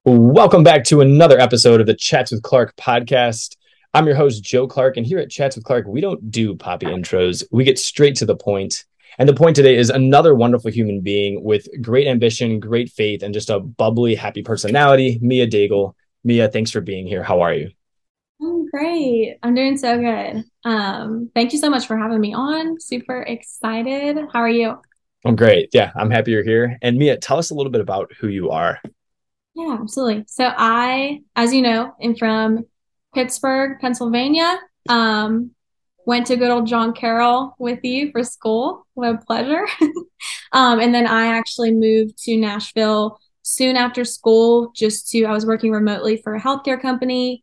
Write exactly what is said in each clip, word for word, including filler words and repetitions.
Welcome back to another episode of the Chats with Clark podcast. I'm your host, Joe Clark, and here at Chats with Clark, we don't do poppy intros. We get straight to the point. And the point today is another wonderful human being with great ambition, great faith, and just a bubbly, happy personality, Mia Daigle. Mia, thanks for being here. How are you? I'm great. I'm doing so good. Um, thank you so much for having me on. Super excited. How are you? I'm great. Yeah, I'm happy you're here. And Mia, tell us a little bit about who you are. Yeah, absolutely. So I, as you know, am from Pittsburgh, Pennsylvania. Um, went to good old John Carroll with you for school. What a pleasure. Um, and then I actually moved to Nashville soon after school, just to, I was working remotely for a healthcare company,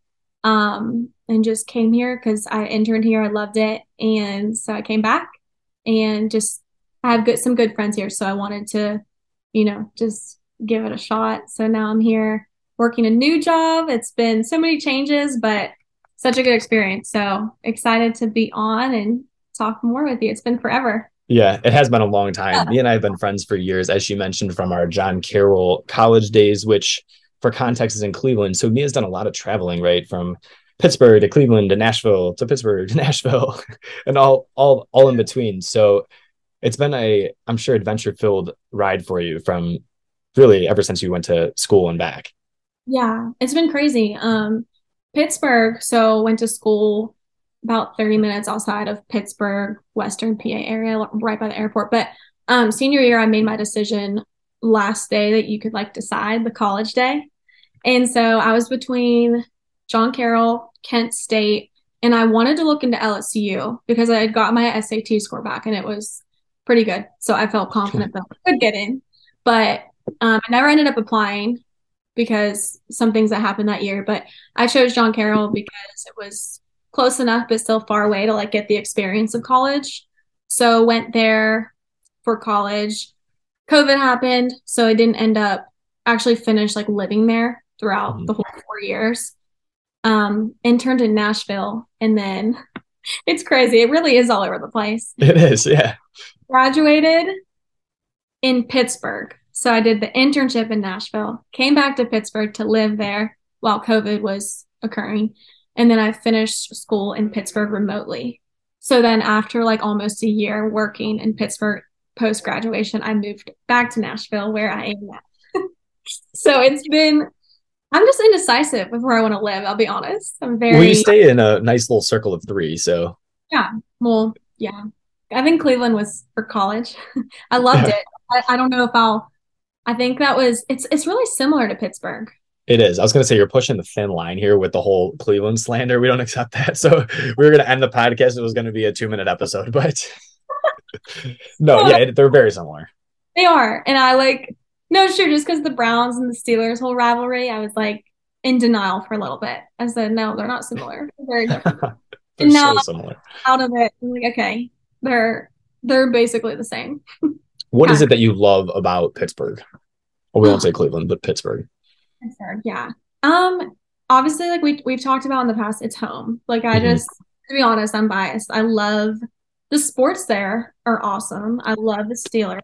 um, and just came here because I interned here. I loved it. And so I came back and just, I have good, some good friends here. So I wanted to, you know, just give it a shot. So now I'm here working a new job. It's been so many changes, but such a good experience. So excited to be on and talk more with you. It's been forever. Yeah, it has been a long time. Mia and I have been friends for years, as she mentioned, from our John Carroll college days, which for context is in Cleveland. So Mia's done a lot of traveling, right? From Pittsburgh to Cleveland to Nashville to Pittsburgh to Nashville and all all all in between. So it's been a, I'm sure, adventure filled ride for you from really ever since you went to school and back. Yeah, it's been crazy. Um, Pittsburgh, so went to school about thirty minutes outside of Pittsburgh, Western P A area, right by the airport. But um, senior year, I made my decision last day that you could like decide the college day. And so I was between John Carroll, Kent State, and I wanted to look into L S U because I had got my S A T score back and it was pretty good. So I felt confident that I could get in. But um, I never ended up applying because some things that happened that year. But I chose John Carroll because it was close enough, but still far away to like get the experience of college. So went there for college. COVID happened, so I didn't end up actually finish like living there throughout the Mhm. whole four years. Um, interned in Nashville, and then it's crazy. It really is all over the place. It is, yeah. Graduated in Pittsburgh. So I did the internship in Nashville, came back to Pittsburgh to live there while COVID was occurring. And then I finished school in Pittsburgh remotely. So then after like almost a year working in Pittsburgh post graduation, I moved back to Nashville where I am now. So it's been, I'm just indecisive with where I want to live. I'll be honest. I'm Well, you very, stay in a nice little circle of three, so yeah, well, yeah. I think Cleveland was for college. I loved yeah. it. I, I don't know if I'll I think that was it's it's really similar to Pittsburgh. It is. I was going to say you're pushing the thin line here with the whole Cleveland slander. We don't accept that. So we were going to end the podcast. It was going to be a two minute episode, but no, yeah, No, it, they're very similar. they are. And I like no, sure, just because the Browns and the Steelers whole rivalry, I was like in denial for a little bit. I said, no, they're not similar. They're very different. They're And now so similar. I'm out of it. I'm like, okay, they're they're basically the same. What is Kind it that you love about Pittsburgh? Well, we won't of. say Cleveland, but Pittsburgh. Pittsburgh, yeah. Um, obviously, like we we've talked about in the past, it's home. Like I Hmm. just, to be honest, I'm biased. I love the sports there are awesome. I love the Steelers.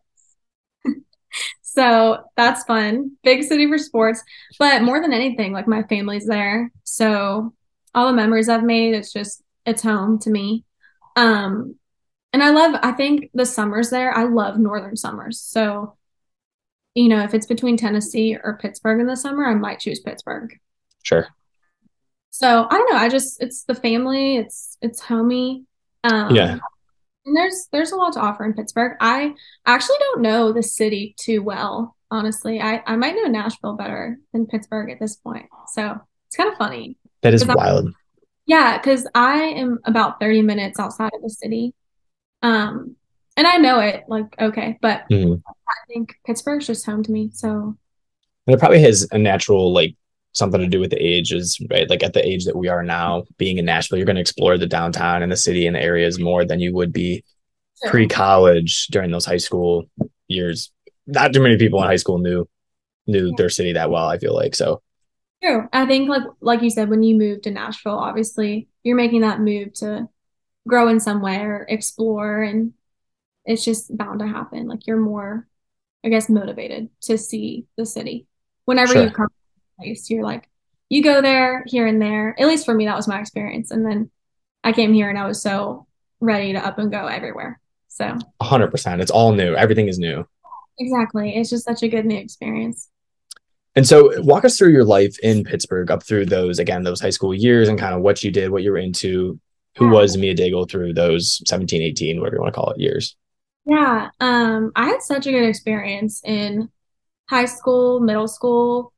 So that's fun. Big city for sports. But more than anything, like my family's there. So all the memories I've made, it's just it's home to me. Um, and I love, I think the summers there, I love northern summers. So, you know, if it's between Tennessee or Pittsburgh in the summer, I might choose Pittsburgh. Sure. So I don't know. I just it's the family. It's it's homey. Yeah. Um, and there's there's a lot to offer in Pittsburgh. I actually don't know the city too well, honestly. I I might know Nashville better than Pittsburgh at this point. So it's kind of funny That is because wild. yeah, because I am about thirty minutes outside of the city. Um, and I know it like okay, but Mhm. I think Pittsburgh's just home to me. So And it probably has a natural, like, something to do with the ages, right? Like at the age that we are now, being in Nashville, you're going to explore the downtown and the city and the areas more than you would be true. pre-college during those high school years. Not too many people in high school knew knew their city that well, I feel like. So True. I think like like you said, when you move to Nashville, obviously you're making that move to grow in some way or explore, and it's just bound to happen. Like you're more, I guess, motivated to see the city whenever you sure. come. place. You're like, you go there, here and there. At least for me, that was my experience. And then I came here and I was so ready to up and go everywhere. So one hundred percent. It's all new. Everything is new. exactly. It's just such a good new experience. And so walk us through your life in Pittsburgh up through those, again, those high school years and kind of what you did, what you were into, who Yeah. was Mia Daigle through those seventeen, eighteen, whatever you want to call it, years. Yeah. Um, I had such a good experience in high school, middle school.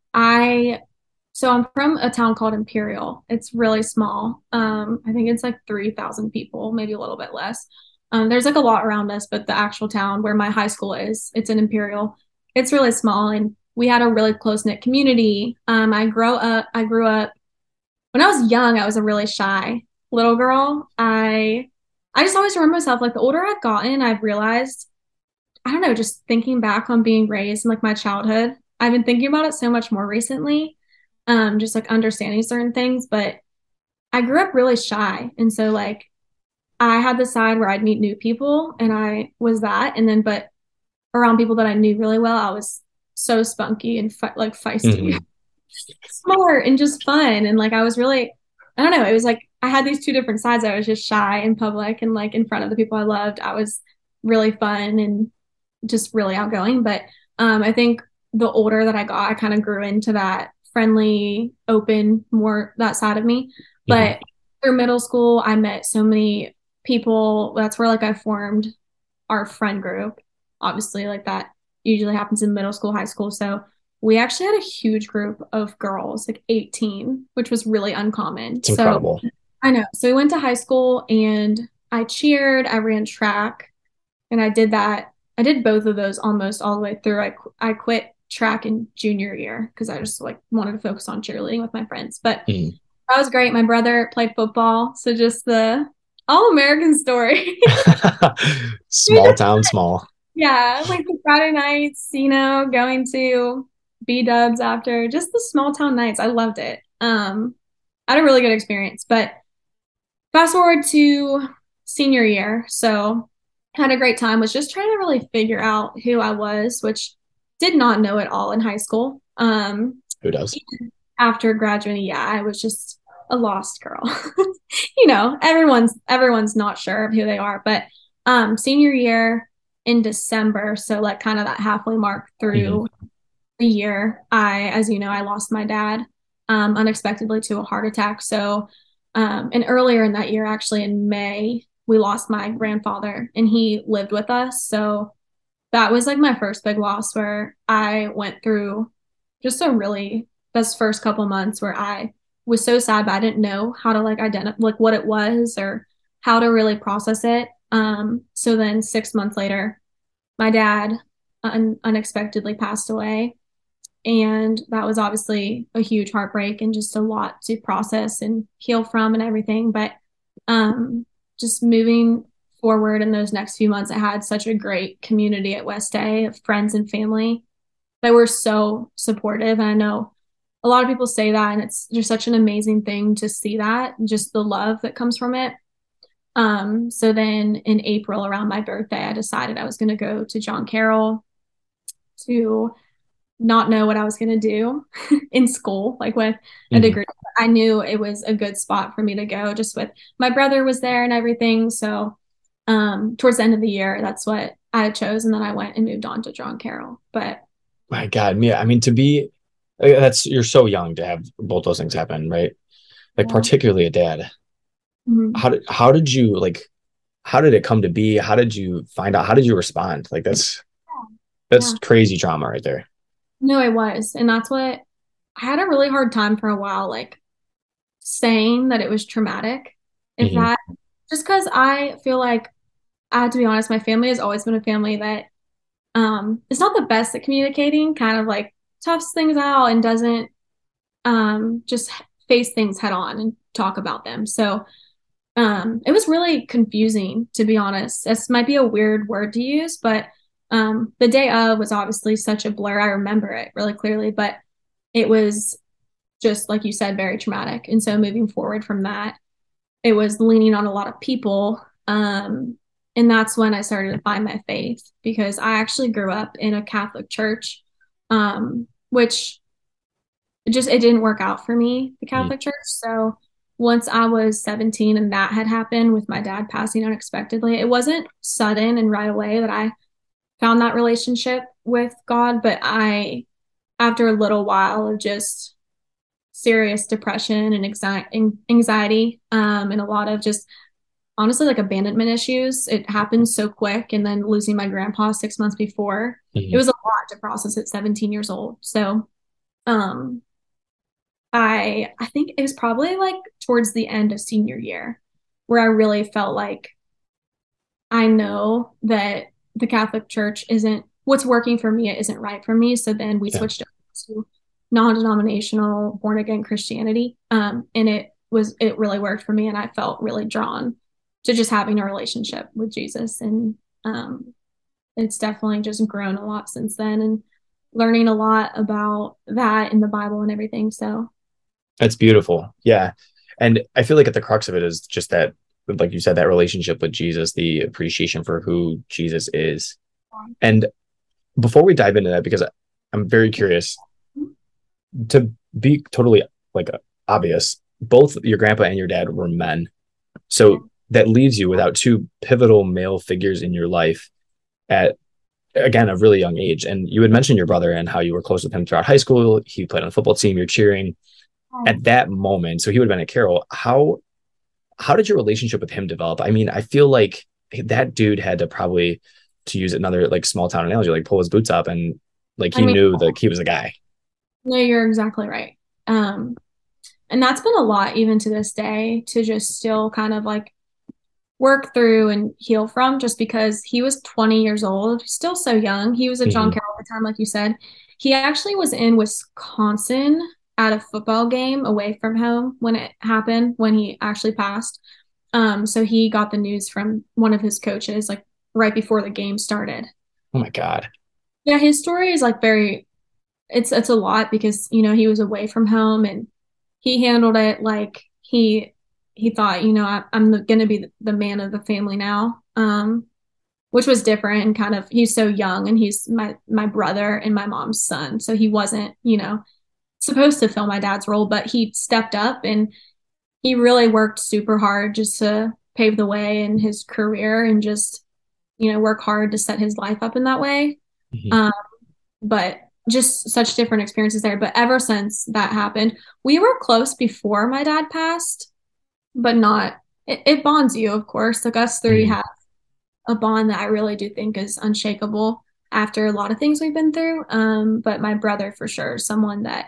I so I'm from a town called Imperial. It's really small. Um, I think it's like three thousand people, maybe a little bit less. Um, there's like a lot around us, but the actual town where my high school is, it's in Imperial. It's really small, and we had a really close-knit community. Um, I grew up, I grew up when I was young, I was a really shy little girl. I I just always remember myself like the older I've gotten, I've realized, I don't know, just thinking back on being raised in like my childhood, I've been thinking about it so much more recently, um, just like understanding certain things. But I grew up really shy. And so, like, I had the side where I'd meet new people and I was that. And then, but around people that I knew really well, I was so spunky and fe- like feisty, Hmm. smart, and just fun. And like, I was really, I don't know, it was like I had these two different sides. I was just shy in public and like in front of the people I loved. I was really fun and just really outgoing. But um, I think the older that I got, I kind of grew into that friendly, open, more that side of me. Hmm. But through middle school, I met so many people. That's where like I formed our friend group. Obviously, like that usually happens in middle school, high school. So we actually had a huge group of girls, like eighteen, which was really uncommon. It's So incredible. I know. So we went to high school and I cheered, I ran track, and I did that. I did both of those almost all the way through. I I quit track in junior year because I just like wanted to focus on cheerleading with my friends. But Mhm. that was great. My brother played football, so just the all American story. Small town, small. Yeah, like the Friday nights, you know, going to B Dubs after just the small town nights. I loved it. Um, I had a really good experience. But fast forward to senior year, so had a great time. Was just trying to really figure out who I was, which did not know it all in high school. Um, Who does? after graduating, yeah, I was just a lost girl. You know, everyone's everyone's not sure of who they are, but um senior year in December, so like kind of that halfway mark Hmm. through the year, I, as you know, I lost my dad um unexpectedly to a heart attack. So um and earlier in that year, actually in May, we lost my grandfather and he lived with us. So that was like my first big loss where I went through just a really those first couple months where I was so sad, but I didn't know how to like identify like what it was or how to really process it. Um, so then six months later, my dad un- unexpectedly passed away, and that was obviously a huge heartbreak and just a lot to process and heal from and everything. But um, just moving forward in those next few months, I had such a great community at West Day of friends and family that were so supportive. And I know a lot of people say that, and it's just such an amazing thing to see that, just the love that comes from it. Um, so then in April, around my birthday, I decided I was going to go to John Carroll to not know what I was going to do in school, like with a Hmm. degree. I knew it was a good spot for me to go, just with my brother was there and everything. So um, towards the end of the year, that's what I chose. And then I went and moved on to John Carroll. But My God, Mia. I mean, to be uh, that's you're so young to have both those things happen, right? Like yeah. particularly a dad. Mhm. How did how did you like? How did it come to be? How did you find out? How did you respond? Like that's that's Yeah. crazy trauma right there. No, it was. And that's what I had a really hard time for a while, like saying that it was traumatic. If Hmm. that, just because I feel like I have to be honest, my family has always been a family that um is not the best at communicating, kind of like toughs things out and doesn't um just face things head on and talk about them. So um it was really confusing, to be honest. This might be a weird word to use, but um the day of was obviously such a blur. I remember it really clearly, but it was just like you said, very traumatic. And so moving forward from that, it was leaning on a lot of people. Um, and that's when I started to find my faith because I actually grew up in a Catholic church, um, which it just it didn't work out for me, the Mm. Catholic Church. So once I was seventeen and that had happened with my dad passing unexpectedly, it wasn't sudden and right away that I found that relationship with God, but I, after a little while of just serious depression and anxi- anxiety, um, and a lot of just honestly like abandonment issues, it happened so quick. And then losing my grandpa six months before, it Mhm. was a lot to process at seventeen years old. So, um, I I think it was probably like towards the end of senior year where I really felt like I know that the Catholic Church isn't what's working for me, it isn't right for me. So then we Yeah, switched to non-denominational born again Christianity. Um, and it was it really worked for me and I felt really drawn to just having a relationship with Jesus. And um it's definitely just grown a lot since then and learning a lot about that in the Bible and everything. So that's beautiful. Yeah. And I feel like at the crux of it is just that, like you said, that relationship with Jesus, the appreciation for who Jesus is. And before we dive into that, because I'm very curious, to be totally like obvious, both your grandpa and your dad were men. yeah. So that leaves you without two pivotal male figures in your life at, again, a really young age. And you had mentioned your brother and how you were close with him throughout high school. He played on the football team, you're cheering at that moment. So he would have been at Carroll. How how did your relationship with him develop? I mean, I feel like that dude had to probably, to use another like small town analogy, like pull his boots up and like I he mean, knew that he was a guy. no, you're exactly right. Um, and that's been a lot even to this day to just still kind of like work through and heal from just because he was twenty years old, still so young. He was at John Mm-hmm. Carroll at the time, like you said. He actually was in Wisconsin at a football game away from home when it happened, when he actually passed. Um, so he got the news from one of his coaches like right before the game started. Oh my God. Yeah, his story is like very it's it's a lot because you know he was away from home and he handled it like he he thought you know I, I'm going to be the, the man of the family now, um, which was different and kind of he's so young and he's my my brother and my mom's son, so he wasn't you know supposed to fill my dad's role, but he stepped up and he really worked super hard just to pave the way in his career and just you know work hard to set his life up in that way. Mm-hmm. Um, but just such different experiences there. But ever since that happened, we were close before my dad passed, but not, it, it bonds you, of course. Like us three Mm-hmm. have a bond that I really do think is unshakable after a lot of things we've been through. Um, but my brother, for sure, is someone that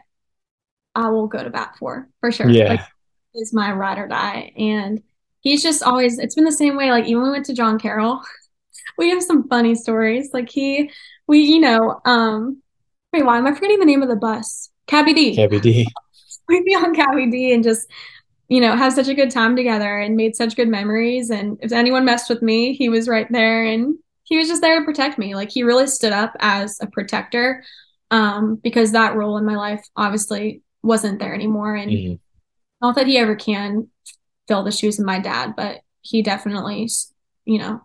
I will go to bat for, for sure. Like, Yeah. is my ride or die. And he's just always, it's been the same way. Like, even when we went to John Carroll, we have some funny stories. Like, he, we, you know, um, wait, why am I forgetting the name of the bus? Cabby D. K B D. We'd be on Cabby D and just, you know, have such a good time together and made such good memories. And if anyone messed with me, he was right there and he was just there to protect me. Like he really stood up as a protector, um, because that role in my life obviously wasn't there anymore. And Mm-hmm. not that he ever can fill the shoes of my dad, but he definitely, you know,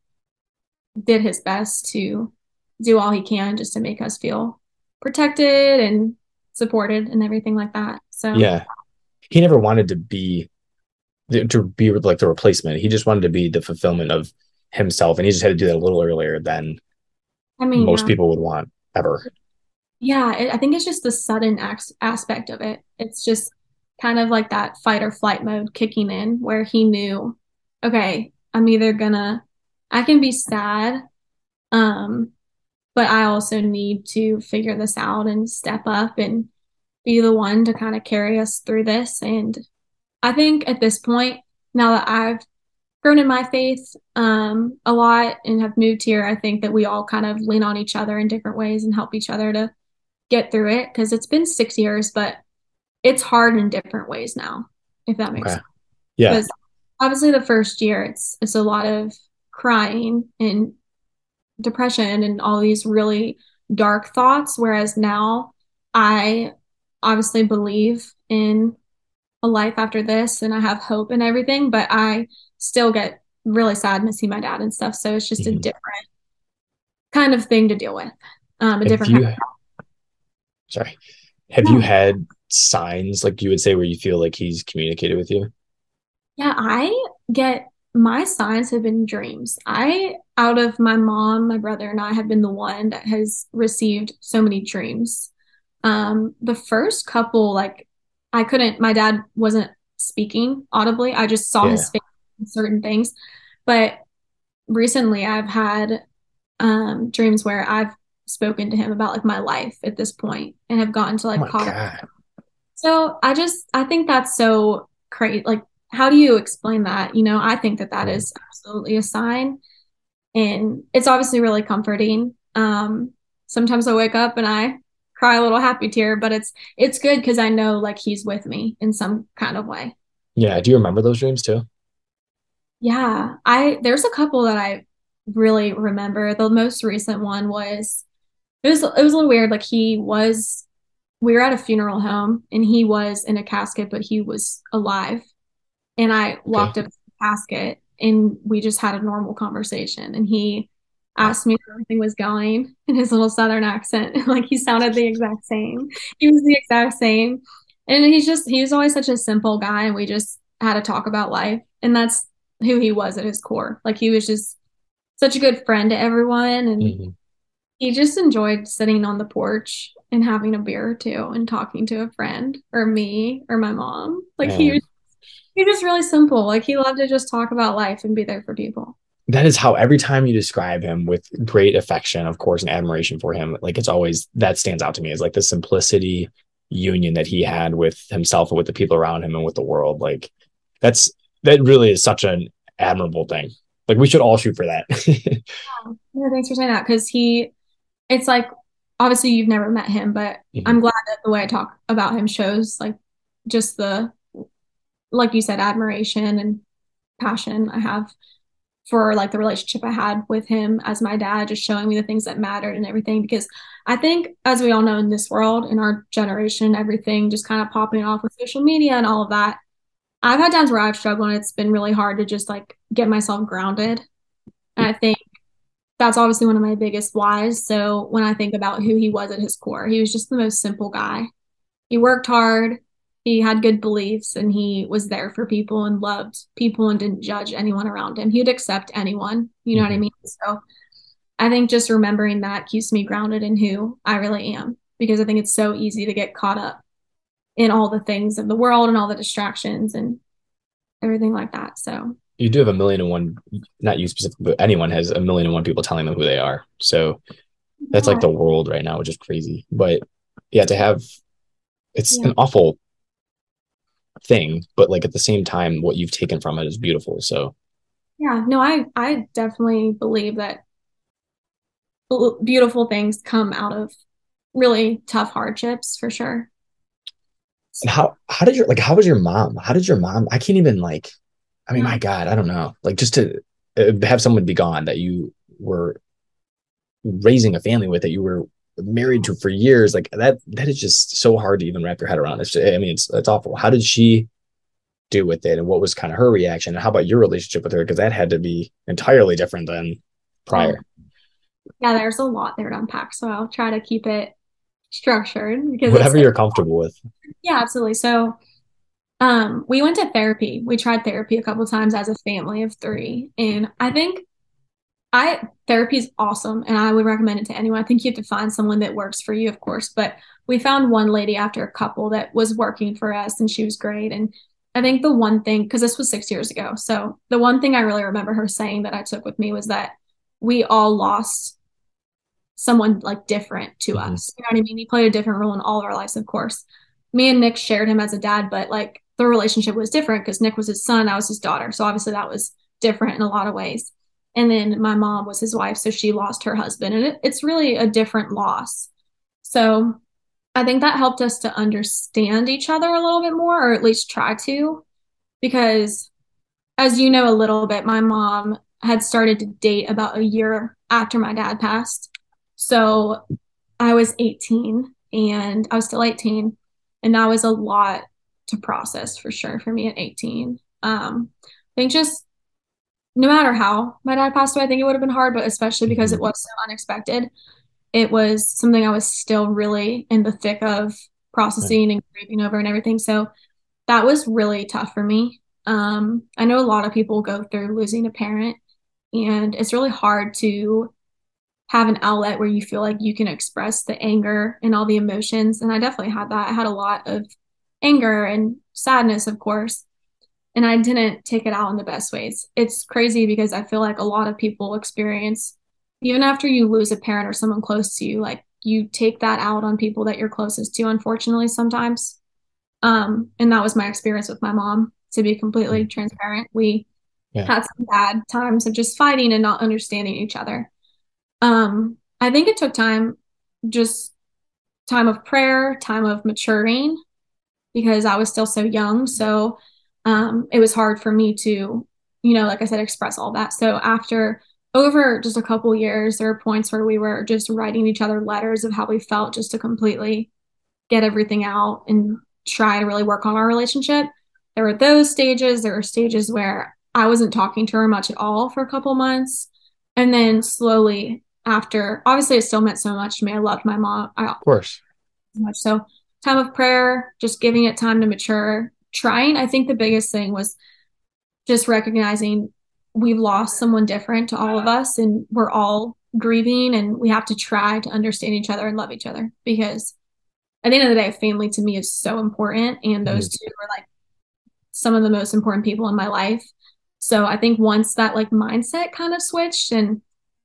did his best to do all he can just to make us feel protected and supported and everything like that. So, Yeah. He never wanted to be to be like the replacement. He just wanted to be the fulfillment of himself, and he just had to do that a little earlier than I mean, most yeah, people would want ever. yeah, it, I think it's just the sudden ac- aspect of it. It's just kind of like that fight or flight mode kicking in where he knew, okay, I'm either gonna, I can be sad, um, but I also need to figure this out and step up and be the one to kind of carry us through this. And I think at this point, now that I've grown in my faith um, a lot and have moved here, I think that we all kind of lean on each other in different ways and help each other to get through it because it's been six years, but it's hard in different ways now, if that makes Okay. sense. Yeah. Because obviously the first year it's it's a lot of crying and depression and all these really dark thoughts, whereas now I obviously believe in a life after this and I have hope and everything, but I still get really sad missing my dad and stuff. So it's just a Mm-hmm. different kind of thing to deal with. Um, a Have different kind you? Sorry. Have you Yeah. had signs like you would say where you feel like he's communicated with you? Yeah, I get my signs have been dreams. I, out of my mom, my brother, and I have been the one that has received so many dreams. Um, the first couple, like, I couldn't, my dad wasn't speaking audibly. I just saw Yeah. his face in certain things. But recently, I've had um, dreams where I've spoken to him about like my life at this point and have gotten to Oh like my caught up. God. So I just, I think that's so crazy. Like, how do you explain that? You know, I think that that Right. is absolutely a sign, and it's obviously really comforting. Um, sometimes I wake up and I cry a little happy tear, but it's it's good because I know like he's with me in some kind of way. Yeah. Do you remember those dreams too? Yeah, I there's a couple that I really remember. The most recent one was it was it was a little weird. Like he was we were at a funeral home and he was in a casket, but he was alive. And I Okay. walked up to the casket and we just had a normal conversation. And he Wow. asked me how everything was going in his little southern accent. Like he sounded the exact same. He was the exact same. And he's just, he was always such a simple guy. And we just had to talk about life. And that's who he was at his core. Like he was just such a good friend to everyone. And Mhm. he just enjoyed sitting on the porch and having a beer or two and talking to a friend or me or my mom. Like he was Man, He was really simple. Like he loved to just talk about life and be there for people. that is how every time you describe him with great affection, of course, and admiration for him, like it's always that stands out to me as like the simplicity union that he had with himself and with the people around him and with the world. Like that's that really is such an admirable thing. Like we should all shoot for that. Yeah, thanks for saying that because he, it's like obviously you've never met him, but Mhm. I'm glad that the way I talk about him shows like just the, like you said, admiration and passion I have for like the relationship I had with him as my dad, just showing me the things that mattered and everything. Because I think, as we all know in this world, in our generation, everything just kind of popping off with social media and all of that. I've had times where I've struggled and it's been really hard to just like get myself grounded. And I think that's obviously one of my biggest whys. So when I think about who he was at his core, he was just the most simple guy. He worked hard, he had good beliefs, and he was there for people and loved people and didn't judge anyone around him. He would accept anyone. You know what I Mhm. mean? So I think just remembering that keeps me grounded in who I really am because I think it's so easy to get caught up in all the things of the world and all the distractions and everything like that. So You do have a million and one, not you specifically, but anyone has a million and one people telling them who they are. So that's like yeah, the world right now, which is crazy. But yeah, to have it's yeah. an awful thing, but like at the same time, what you've taken from it is beautiful. So Yeah, no, I I definitely believe that beautiful things come out of really tough hardships for sure. and So, how how did your like how was your mom? How did your mom? I can't even like. I mean, yeah. my God, I don't know. Like just to uh, have someone be gone that you were raising a family with, that you were married to for years, like that. That is just so hard to even wrap your head around. It's just, I mean, it's it's awful. How did she do with it, and what was kind of her reaction? And how about your relationship with her? Because that had to be entirely different than Oh, prior. yeah, there's a lot there to unpack, so I'll try to keep it structured because it's, Whatever it's you're comfortable with. yeah, absolutely. So, um, we went to therapy. We tried therapy a couple times as a family of three, and I think I therapy is awesome and I would recommend it to anyone. I think you have to find someone that works for you, of course, but we found one lady after a couple that was working for us and she was great. And I think the one thing, because this was six years ago, so the one thing I really remember her saying that I took with me was that we all lost someone like different to Mhm. us. You know what I mean? He played a different role in all of our lives, of course. Me and Nick shared him as a dad, but like the relationship was different because Nick was his son, I was his daughter. So obviously that was different in a lot of ways. And then my mom was his wife, so she lost her husband, and it, it's really a different loss. So I think that helped us to understand each other a little bit more, or at least try to, because as you know a little bit, my mom had started to date about a year after my dad passed. So I was eighteen and I was still eighteen. And that was a lot to process for sure for me at eighteen. Um, I think just no matter how my dad passed away, I think it would have been hard, but especially because it Mhm. was so unexpected, it was something I was still really in the thick of Right. processing and grieving over and everything. So that was really tough for me. Um, I know a lot of people go through losing a parent, and it's really hard to have an outlet where you feel like you can express the anger and all the emotions. And I definitely had that. I had a lot of anger and sadness, of course, and I didn't take it out in the best ways. It's crazy because I feel like a lot of people experience, even after you lose a parent or someone close to you, like you take that out on people that you're closest to, unfortunately, sometimes. Um, and that was my experience with my mom, to be completely Mm. transparent. We Yeah. had some bad times of just fighting and not understanding each other. Um, I think it took time, just time of prayer, time of maturing, because I was still so young. So um, it was hard for me to, you know, like I said, express all that. So after over just a couple years, there were points where we were just writing each other letters of how we felt just to completely get everything out and try to really work on our relationship. There were those stages. There were stages where I wasn't talking to her much at all for a couple months. And then slowly after, obviously, it still meant so much to me. I loved my mom. I Of course. so much. So, time of prayer, just giving it time to mature, trying. I think the biggest thing was just recognizing we've lost someone different to all of us, and we're all grieving, and we have to try to understand each other and love each other because at the end of the day, family to me is so important. And those Mhm. two are like some of the most important people in my life. So I think once that like mindset kind of switched, and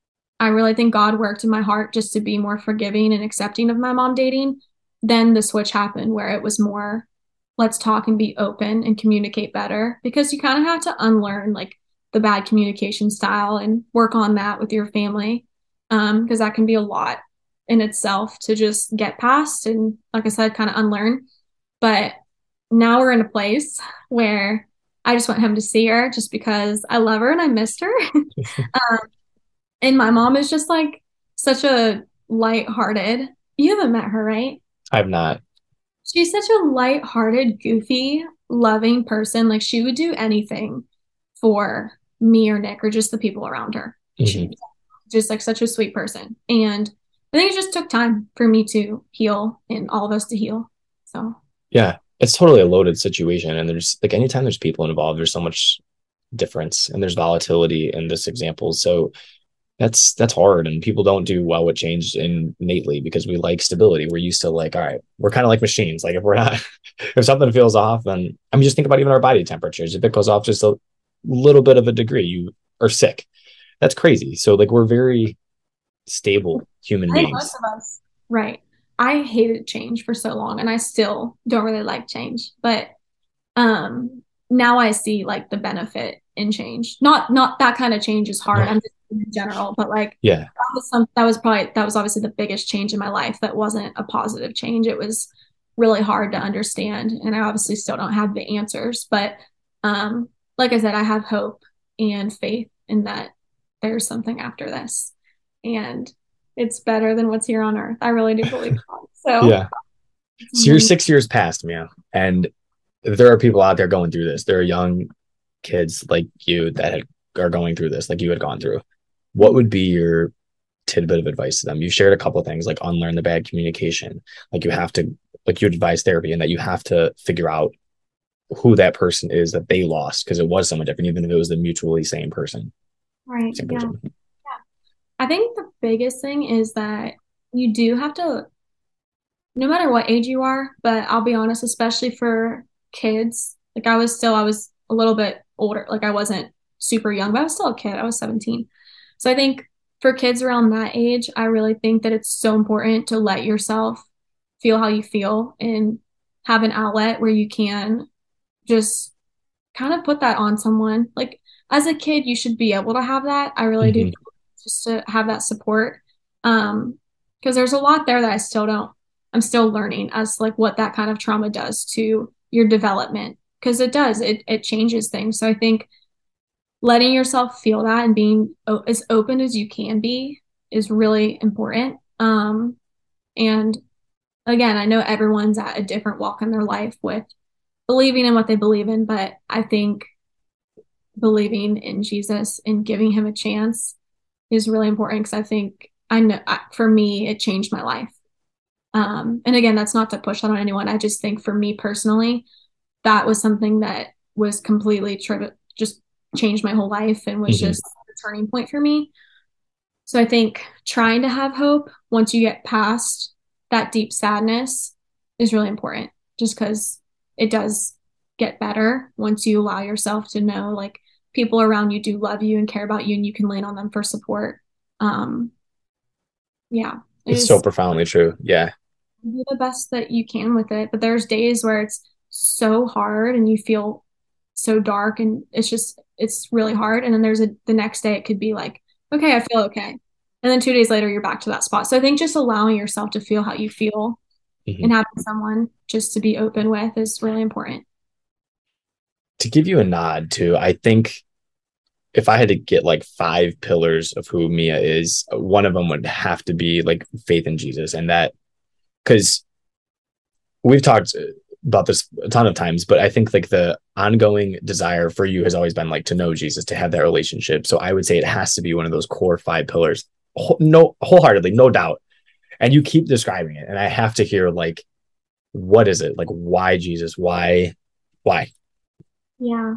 I really think God worked in my heart just to be more forgiving and accepting of my mom dating, then the switch happened where it was more, let's talk and be open and communicate better, because you kind of have to unlearn like the bad communication style and work on that with your family. Um, because that can be a lot in itself to just get past and, like I said, kind of unlearn. But now we're in a place where I just went home to see her just because I love her and I missed her. Um, and my mom is just like such a light-hearted. You haven't met her, right? I've not. She's such a light-hearted, goofy, loving person. Like she would do anything for me or Nick or just the people around her. Mhm. She's just like such a sweet person. And I think it just took time for me to heal and all of us to heal. So, Yeah. It's totally a loaded situation. And there's like anytime there's people involved, there's so much difference and there's volatility in this example. So that's that's hard. And people don't do well with change innately because we like stability. We're used to like, all right, we're kind of like machines. Like if we're not, if something feels off, then I mean, just think about even our body temperatures. If it goes off just a little bit of a degree, you are sick. That's crazy. So like we're very stable human I think most beings. of us, right. I hated change for so long and I still don't really like change. But um now I see like the benefit in change. Not not that kind of change is hard. No. I'm just in general, but like Yeah. that was some that was probably that was obviously the biggest change in my life that wasn't a positive change. It was really hard to understand and I obviously still don't have the answers, but um like I said, I have hope and faith in that there's something after this. And it's better than what's here on earth. I really do believe that. So, Yeah. So you're six years past, man. And there are people out there going through this. There are young kids like you that had, are going through this, like you had gone through. What would be your tidbit of advice to them? You shared a couple of things like unlearn the bad communication. Like you have to, like you advise therapy and that you have to figure out who that person is that they lost because it was someone different, even if it was the mutually same person. right. Same Yeah. person. I think the biggest thing is that you do have to, no matter what age you are, but I'll be honest, especially for kids, like I was still, I was a little bit older. Like I wasn't super young, but I was still a kid. I was seventeen. So I think for kids around that age, I really think that it's so important to let yourself feel how you feel and have an outlet where you can just kind of put that on someone. Like as a kid, you should be able to have that. I really do Mm-hmm. think just to have that support. Um, because there's a lot there that I still don't, I'm still learning as like what that kind of trauma does to your development. Because it does, it it changes things. So I think letting yourself feel that and being o- as open as you can be is really important. Um, and again, I know everyone's at a different walk in their life with believing in what they believe in, but I think believing in Jesus and giving him a chance is really important because I think I know for me, it changed my life. Um, and again, that's not to push that on anyone. I just think for me personally, that was something that was completely tri- just changed my whole life and was Hmm. just a turning point for me. So I think trying to have hope once you get past that deep sadness is really important just because it does get better once you allow yourself to know like people around you do love you and care about you and you can lean on them for support. Um, yeah, it It's so is profoundly true. Yeah. do the best that you can with it. But there's days where it's so hard and you feel so dark and it's just it's really hard. And then there's a the next day it could be like, okay, I feel okay. And then two days later you're back to that spot. So I think just allowing yourself to feel how you feel and Hmm. having someone just to be open with is really important. To give you a nod too, I think if I had to get like five pillars of who Mia is, one of them would have to be like faith in Jesus. And that, because we've talked about this a ton of times, but I think like the ongoing desire for you has always been like to know Jesus, to have that relationship. So I would say it has to be one of those core five pillars. No, wholeheartedly, no doubt. And you keep describing it, and I have to hear like, what is it? Like, why Jesus? Why? Why? Yeah.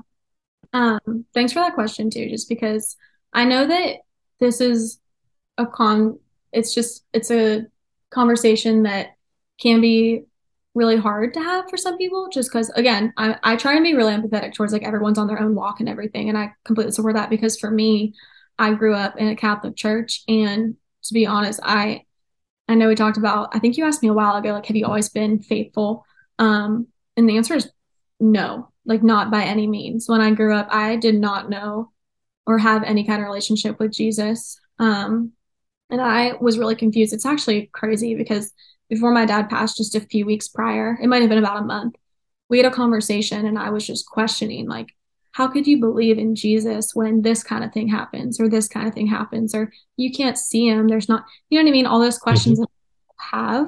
Um, thanks for that question too, just because I know that this is a con it's just it's a conversation that can be really hard to have for some people just because again I, I try and be really empathetic towards like everyone's on their own walk and everything and I completely support that because for me I grew up in a Catholic church and to be honest I I know we talked about I think you asked me a while ago like have you always been faithful um and the answer is no like not by any means when I grew up I did not know or have any kind of relationship with Jesus um and I was really confused. It's actually crazy because before my dad passed, just a few weeks prior, it might have been about a month, we had a conversation and I was just questioning, like, how could you believe in Jesus when this kind of thing happens or this kind of thing happens or you can't see him? There's not, you know what I mean? All those questions Mm-hmm. that I have.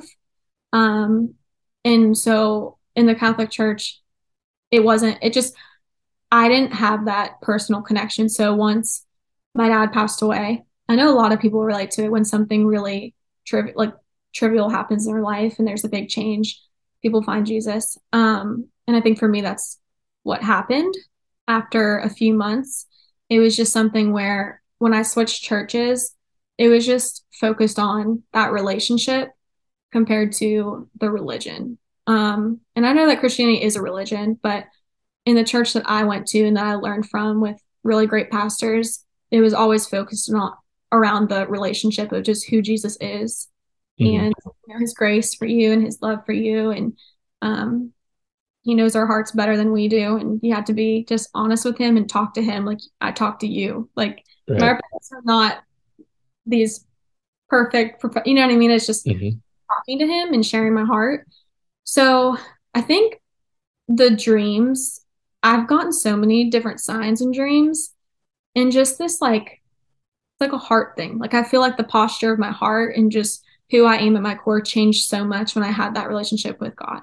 Um, and so in the Catholic Church, it wasn't, it just, I didn't have that personal connection. So once my dad passed away, I know a lot of people relate to it when something really trivial, like trivial happens in their life and there's a big change. People find Jesus. Um, and I think for me, that's what happened after a few months. It was just something where when I switched churches, it was just focused on that relationship compared to the religion. Um, and I know that Christianity is a religion, but in the church that I went to and that I learned from with really great pastors, it was always focused on around the relationship of just who Jesus is Mm-hmm. and you know, his grace for you and his love for you. And um, he knows our hearts better than we do. And you have to be just honest with him and talk to him like I talk to you. Like my Right. parents are not these perfect, you know what I mean? It's just Mm-hmm. talking to him and sharing my heart. So I think the dreams, I've gotten so many different signs in dreams and just this like like a heart thing. Like I feel like the posture of my heart and just who I am at my core changed so much when I had that relationship with God.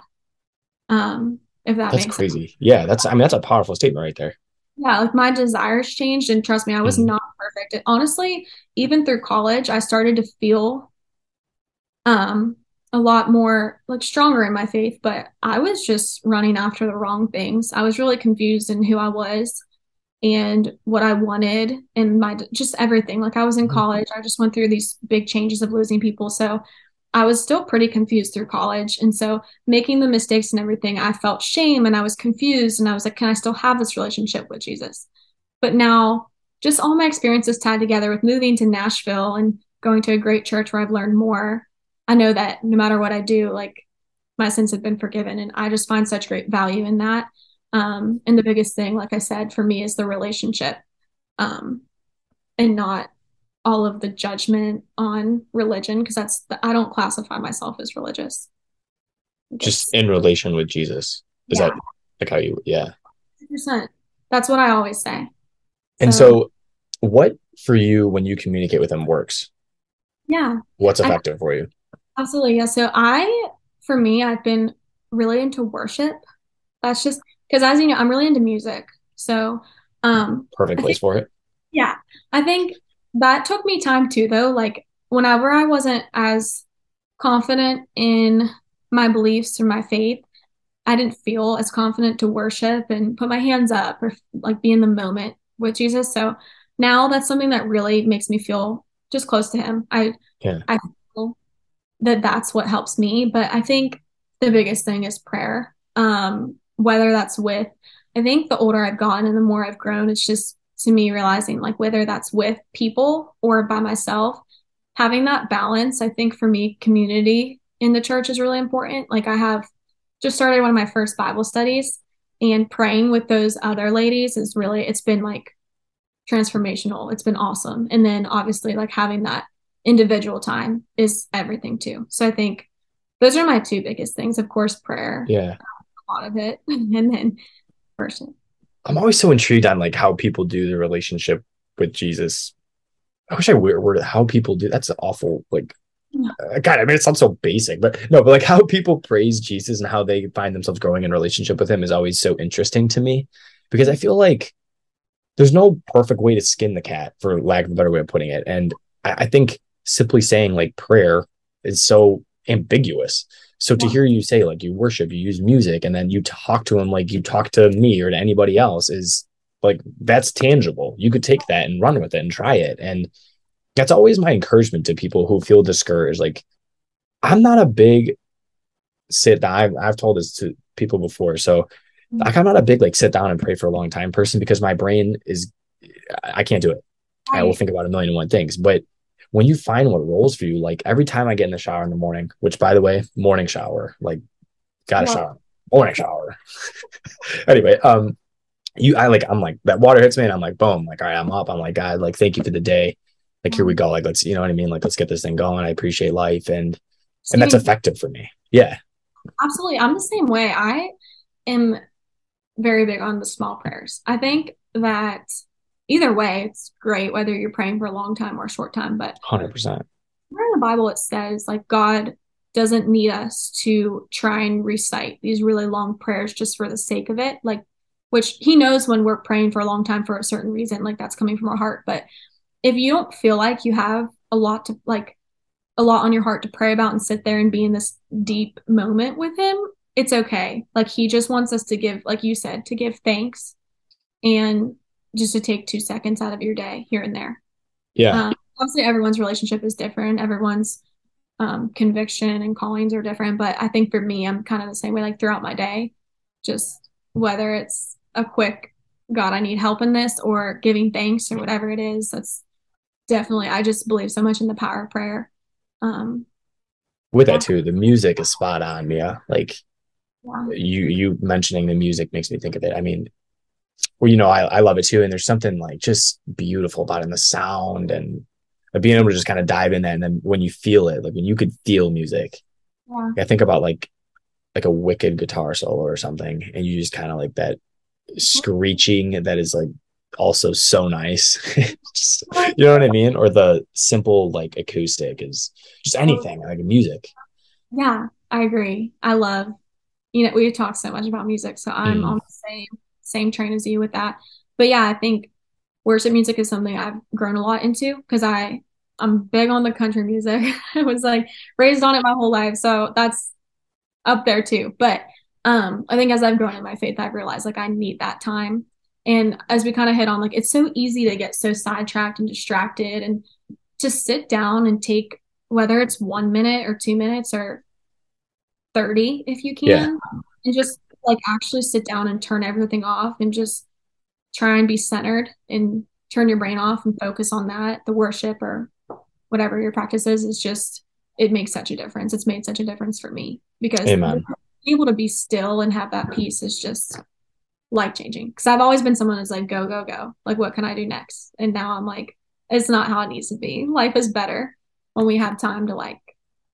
Um, if that That's makes sense. crazy. Yeah, that's I mean that's a powerful statement right there. Yeah, like my desires changed and trust me, I was Mm-hmm. not perfect. It, honestly, even through college, I started to feel um a lot more like stronger in my faith, but I was just running after the wrong things. I was really confused in who I was and what I wanted and my just everything. Like I was in college, I just went through these big changes of losing people. So I was still pretty confused through college. And so making the mistakes and everything, I felt shame and I was confused and I was like, can I still have this relationship with Jesus? But now just all my experiences tied together with moving to Nashville and going to a great church where I've learned more, I know that no matter what I do, like my sins have been forgiven. And I just find such great value in that. Um, and the biggest thing, like I said, for me is the relationship um, and not all of the judgment on religion, because that's, the, I don't classify myself as religious. Just It's, in relation with Jesus. Is yeah, that like how you yeah. one hundred percent. That's what I always say. And So, so what for you when you communicate with him works? yeah, What's I effective for you? absolutely. Yeah. So, I, for me, I've been really into worship. That's just because, as you know, I'm really into music. So, um, Perfect I place think for it. yeah, I think that took me time too, though. Like, whenever I wasn't as confident in my beliefs or my faith, I didn't feel as confident to worship and put my hands up or like be in the moment with Jesus. So now that's something that really makes me feel just close to him. I Yeah. I feel that that's what helps me, but I think the biggest thing is prayer. Um, whether that's with, I think the older I've gotten and the more I've grown, it's just to me realizing like whether that's with people or by myself, having that balance. I think for me, community in the church is really important. Like I have just started one of my first Bible studies, and praying with those other ladies is really, it's been like transformational. It's been awesome. And then obviously like having that individual time is everything too. So I think those are my two biggest things. Of course, prayer, Yeah. a lot of it, and then worship. I'm always so intrigued on like how people do the relationship with Jesus. I wish I were, were how people do. That's awful. Like, uh, God, I mean, it sounds so basic, but no, but like how people praise Jesus and how they find themselves growing in relationship with him is always so interesting to me because I feel like there's no perfect way to skin the cat, for lack of a better way of putting it. And I, I think simply saying like prayer is so ambiguous. So to Yeah. hear you say like you worship, you use music, and then you talk to him like you talk to me or to anybody else is like that's tangible. You could take that and run with it and try it. And that's always my encouragement to people who feel discouraged. Like I'm not a big sit down. I've, I've told this to people before. So like I'm not a big like sit down and pray for a long time person because my brain is I can't do it. I will Right. think about a million and one things. But when you find what rolls for you, like every time I get in the shower in the morning, which by the way, morning shower, like got a Well, shower, morning shower. Anyway, um, you I like I'm like that water hits me and I'm like, boom, like all right, I'm up. I'm like, God, like thank you for the day. Like here we go. Like let's, you know what I mean? Like let's get this thing going. I appreciate life and just and that's giving effective for me. Yeah. absolutely. I'm the same way. I am very big on the small prayers. I think that either way, it's great whether you're praying for a long time or a short time. But one hundred percent. in the Bible, it says like God doesn't need us to try and recite these really long prayers just for the sake of it. Like, which He knows when we're praying for a long time for a certain reason, like that's coming from our heart. But if you don't feel like you have a lot to like a lot on your heart to pray about and sit there and be in this deep moment with Him, it's okay. Like He just wants us to give, like you said, to give thanks and just to take two seconds out of your day here and there. Yeah. Um, obviously, everyone's relationship is different. Everyone's um, conviction and callings are different. But I think for me, I'm kind of the same way, like throughout my day, just whether it's a quick, God, I need help in this, or giving thanks or whatever it is, that's definitely, I just believe so much in the power of prayer. Um, With yeah, that too, the music is spot on, Mia. Like yeah, you you mentioning the music makes me think of it. I mean, well, you know, I, I love it too. And there's something like just beautiful about it in the sound and being able to just kind of dive in that. And then when you feel it, like when you could feel music, yeah. I think about like like a wicked guitar solo or something, and you just kind of like that screeching that is like also so nice. Just, you know what I mean? Or the simple like acoustic is just anything like music. Yeah, I agree. I love, you know, we talk so much about music, so I'm on Mm, the same same train as you with that. But yeah, I think worship music is something I've grown a lot into because I I'm big on the country music. I was like raised on it my whole life, so that's up there too. But um, I think as I've grown in my faith, I've realized like I need that time. And as we kind of hit on, like it's so easy to get so sidetracked and distracted, and just sit down and take whether it's one minute or two minutes or thirty if you yeah. can, and just like actually sit down and turn everything off and just try and be centered and turn your brain off and focus on that. The worship or whatever your practice is, is just, it makes such a difference. It's made such a difference for me because Amen. being able to be still and have that peace is just life changing. Because I've always been someone who's like, go, go, go. Like, what can I do next? And now I'm like, it's not how it needs to be. Life is better when we have time to like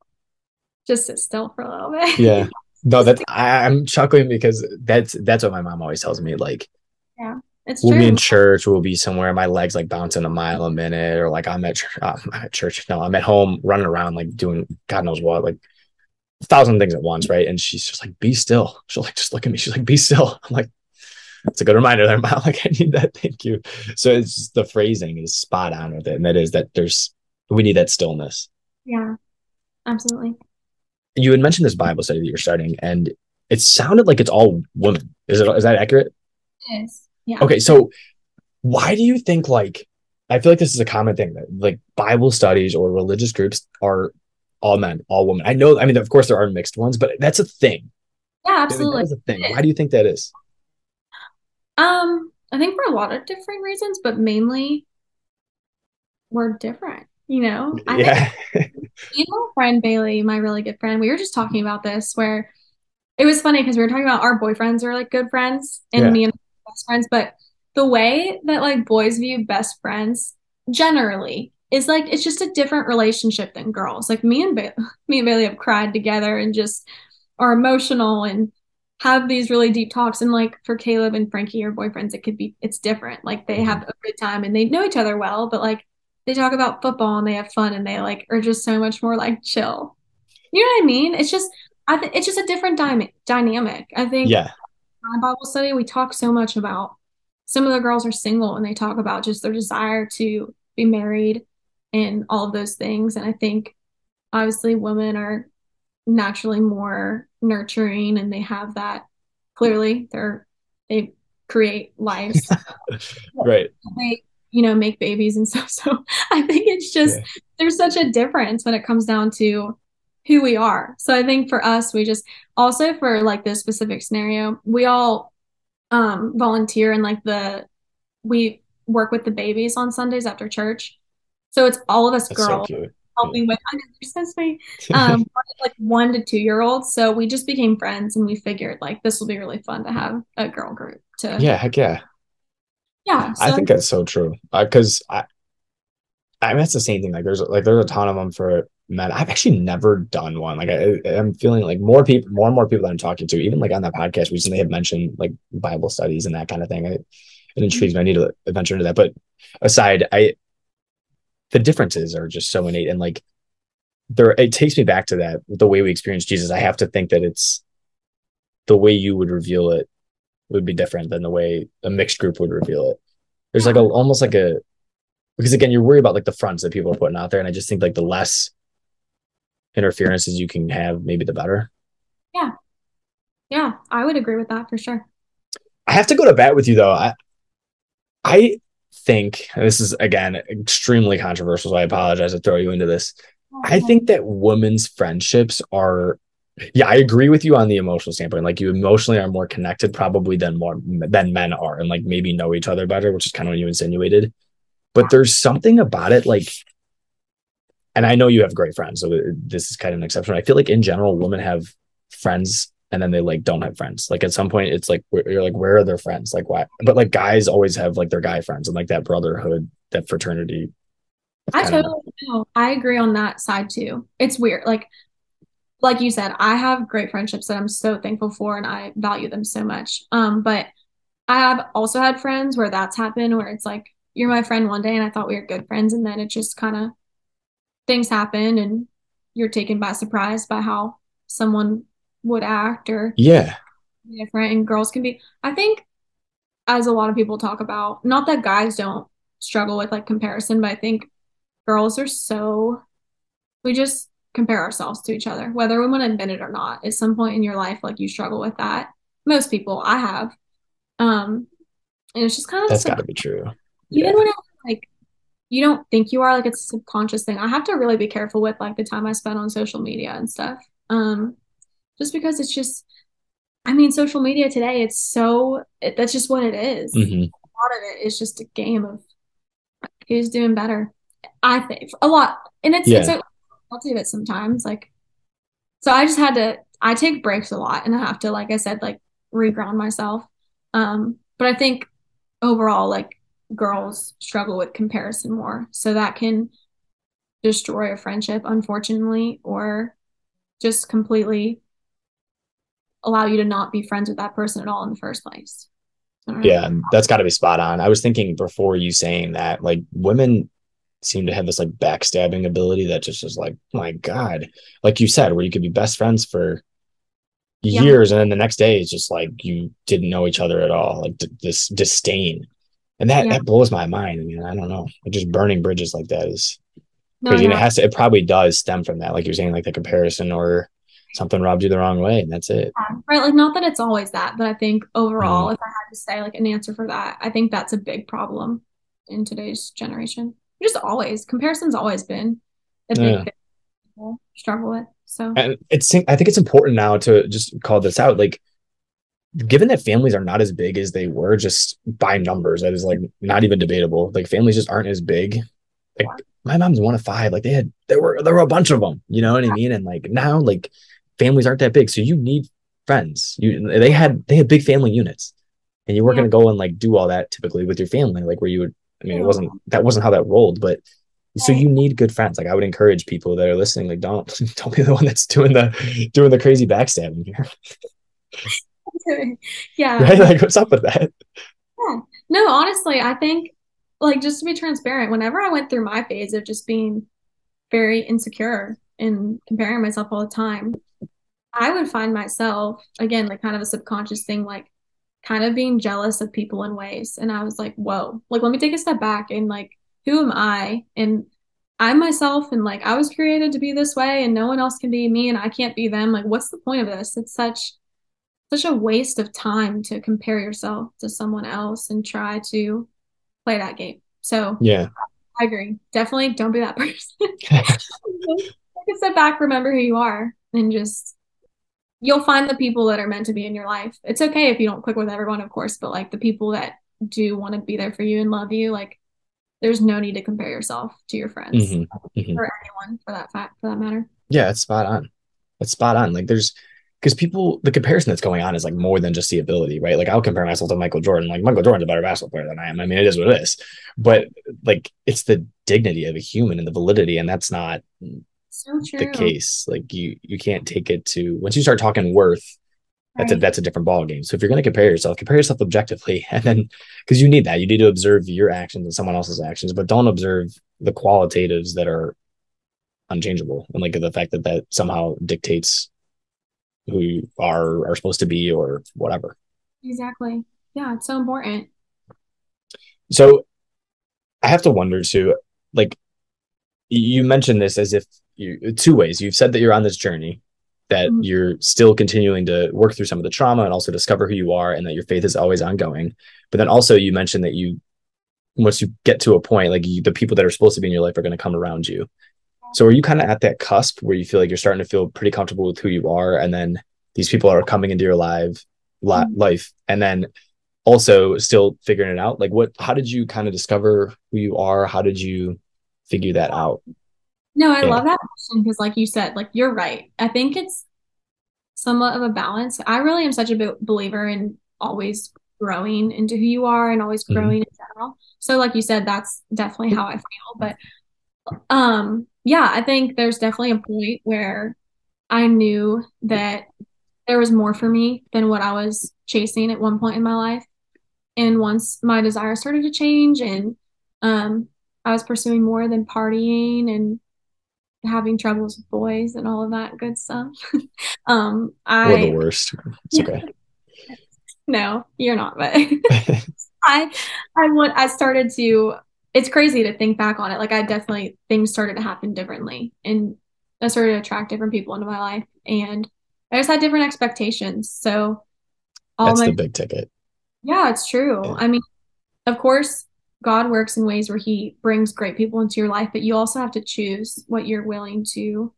just sit still for a little Yeah. bit. No, Just, that's I, I'm chuckling because that's that's what my mom always tells me. Like yeah, it's we'll be in true. church, we'll be somewhere, my legs like bouncing a mile a minute, or like I'm at church, uh, I'm at church. No, I'm at home running around like doing God knows what, like a thousand things at once, right? And she's just like, be still. She'll like just look at me. She's like, be still. I'm like, it's a good reminder there, Mom. Like, I need that. Thank you. So it's just, the phrasing is spot on with it. And that is that there's we need that stillness. Yeah, absolutely. you had mentioned this Bible study that you're starting, and it sounded like it's all women. Is it is that accurate? It is. Yeah. Okay, so why do you think like I feel like this is a common thing that like Bible studies or religious groups are all men, all women. I know, I mean, of course there are mixed ones, but that's a thing. Yeah, Like, that absolutely. is a thing. Why do you think that is? Um, I think for a lot of different reasons, but mainly we're different. You know, I think Yeah. you know, friend Bailey, my really good friend, we were just talking about this where it was funny because we were talking about our boyfriends are like good friends and Yeah. me and my best friends, but the way that like boys view best friends generally is like it's just a different relationship than girls. Like me and ba- me and Bailey have cried together and just are emotional and have these really deep talks. And like for Caleb and Frankie, your boyfriends, it could be it's different. Like they have Mhm. a good time and they know each other well, but like they talk about football and they have fun and they like are just so much more like chill. You know what I mean? It's just I think it's just a different dy dynamic. I think Yeah. my Bible study, we talk so much about some of the girls are single and they talk about just their desire to be married and all of those things. And I think obviously women are naturally more nurturing and they have that clearly they're they create lives. Right. They, you know, make babies and stuff. So I think it's just Yeah. there's such a difference when it comes down to who we are. So I think for us, we just also for like this specific scenario, we all um volunteer and like the we work with the babies on Sundays after church. So it's all of us That's so girls cute. Yeah. helping with I know they're so sweet. Um like one to two year olds. So we just became friends and we figured like this will be really fun to have a girl group to Yeah, heck yeah. yeah. I So think that's so true. Because I, I mean, that's the same thing. Like, there's like there's a ton of them for men. I've actually never done one. Like, I, I'm feeling like more people, more and more people that I'm talking to, even like on that podcast recently, have mentioned like Bible studies and that kind of thing. It, it intrigues me. I need to venture into that. But aside, I the differences are just so innate, and like there, it takes me back to that the way we experience Jesus. I have to think that it's the way you would reveal it would be different than the way a mixed group would reveal it. There's like a yeah. almost like a because again, you're worried about like the fronts that people are putting out there, and I just think like the less interferences you can have, maybe the better. Yeah. Yeah. I would agree with that for sure. I have to go to bat with you though. I I think this is again extremely controversial, so I apologize to throw you into this. I think that women's friendships are yeah, I agree with you on the emotional standpoint. Like you emotionally are more connected probably than more than men are and like maybe know each other better, which is kind of what you insinuated. But there's something about it like and I know you have great friends, so this is kind of an exception. I feel like in general, women have friends and then they like don't have friends. Like at some point, it's like you're like, where are their friends? Like why? But like guys always have like their guy friends and like that brotherhood, that fraternity. I Kind of totally know. I agree on that side too. It's weird. Like like you said, I have great friendships that I'm so thankful for and I value them so much. Um, but I have also had friends where that's happened where it's like you're my friend one day and I thought we were good friends and then it just kind of things happen and you're taken by surprise by how someone would act or yeah, be different and girls can be I think as a lot of people talk about, not that guys don't struggle with like comparison, but I think girls are so we just compare ourselves to each other, whether we want to admit it or not. At some point in your life, like you struggle with that. Most people, I have. Um, and it's just kind of a that's got sub to be true. even Yeah, when it, like you don't think you are, like it's a subconscious thing. I have to really be careful with like the time I spend on social media and stuff. Um, just because it's just, I mean, social media today, it's so it, that's just what it is. hmm A lot of it is just a game of who's doing better. I think a lot, and it's it's yeah, a guilty of it sometimes. Like so, I just had to. I take breaks a lot, and I have to, like I said, like reground myself. Um, but I think overall, like girls struggle with comparison more, so that can destroy a friendship, unfortunately, or just completely allow you to not be friends with that person at all in the first place. I don't know. yeah. That's got to be spot on. I was thinking before you saying that, like women seem to have this like backstabbing ability that just is like, my God, like you said, where you could be best friends for Yeah, years and then the next day it's just like you didn't know each other at all, like d- this disdain, and that yeah. that blows my mind. I mean, I don't know, like just burning bridges like that is No, crazy, and it yeah, has to, it probably does stem from that, like you're saying, like the comparison or something robbed you the wrong way, and that's it. Yeah. Right. Like, not that it's always that, but I think overall, Mm, if I had to say like an answer for that, I think that's a big problem in today's generation. Just always, comparison's always been a big yeah. thing people struggle with. So, And it's I think it's important now to just call this out. Like, given that families are not as big as they were, just by numbers, that is like not even debatable. Like families just aren't as big. Like my mom's one of five. Like they had there were there were a bunch of them. You know what I mean? And like now, like families aren't that big, so you need friends. You they had they had big family units, and you weren't yeah. gonna go and like do all that typically with your family, like where you would. I mean, it Yeah. wasn't that wasn't how that rolled, but so Right. you need good friends. Like I would encourage people that are listening, like don't don't be the one that's doing the doing the crazy backstabbing here. Yeah. Right? Like what's up with that? Yeah. No, honestly, I think like just to be transparent, whenever I went through my phase of just being very insecure and comparing myself all the time, I would find myself again, like kind of a subconscious thing, like kind of being jealous of people in ways. And I was like, whoa, like let me take a step back and like, who am I? And I'm myself, and like I was created to be this way, and no one else can be me, and I can't be them. Like, what's the point of this? It's such such a waste of time to compare yourself to someone else and try to play that game. So Yeah. I agree. Definitely don't be that person. Take a step back, remember who you are, and just you'll find the people that are meant to be in your life. It's okay if you don't click with everyone, of course, but like the people that do want to be there for you and love you, like there's no need to compare yourself to your friends hmm hmm or anyone for that fact, for that matter. Yeah, it's spot on. It's spot on. Like there's because people the comparison that's going on is like more than just the ability, right? Like I'll compare myself to Michael Jordan. Like Michael Jordan's a better basketball player than I am. I mean, it is what it is. But like it's the dignity of a human and the validity, and that's not So the true. case. Like you you can't take it to once you start talking worth, that's a Right. that's a different ball game. So if you're going to compare yourself, compare yourself objectively, and then because you need that, you need to observe your actions and someone else's actions, but don't observe the qualitatives that are unchangeable, and like the fact that that somehow dictates who you are are supposed to be or whatever. Exactly. Yeah, it's so important. So I have to wonder too, like you mentioned this as if you two ways. You've said that you're on this journey, that Mhm. you're still continuing to work through some of the trauma and also discover who you are, and that your faith is always ongoing. But then also you mentioned that you once you get to a point, like you, the people that are supposed to be in your life are going to come around you. So are you kind of at that cusp where you feel like you're starting to feel pretty comfortable with who you are, and then these people are coming into your live Mhm. life, and then also still figuring it out? Like, what? How did you kind of discover who you are? How did you figure that out? No, I Yeah. love that question because, like you said, like you're right. I think it's somewhat of a balance. I really am such a be- believer in always growing into who you are and always Mm-hmm. growing in general. So, like you said, that's definitely how I feel. But um, yeah, I think there's definitely a point where I knew that there was more for me than what I was chasing at one point in my life. And once my desire started to change and um, I was pursuing more than partying and having troubles with boys and all of that good stuff. um, Or the I worst. It's okay. no, you're not, but I I want I started to it's crazy to think back on it. Like I definitely things started to happen differently and I started to attract different people into my life and I just had different expectations. So all That's the my big ticket. yeah, it's true. Yeah. I mean, of course, God works in ways where he brings great people into your life, but you also have to choose what you're willing to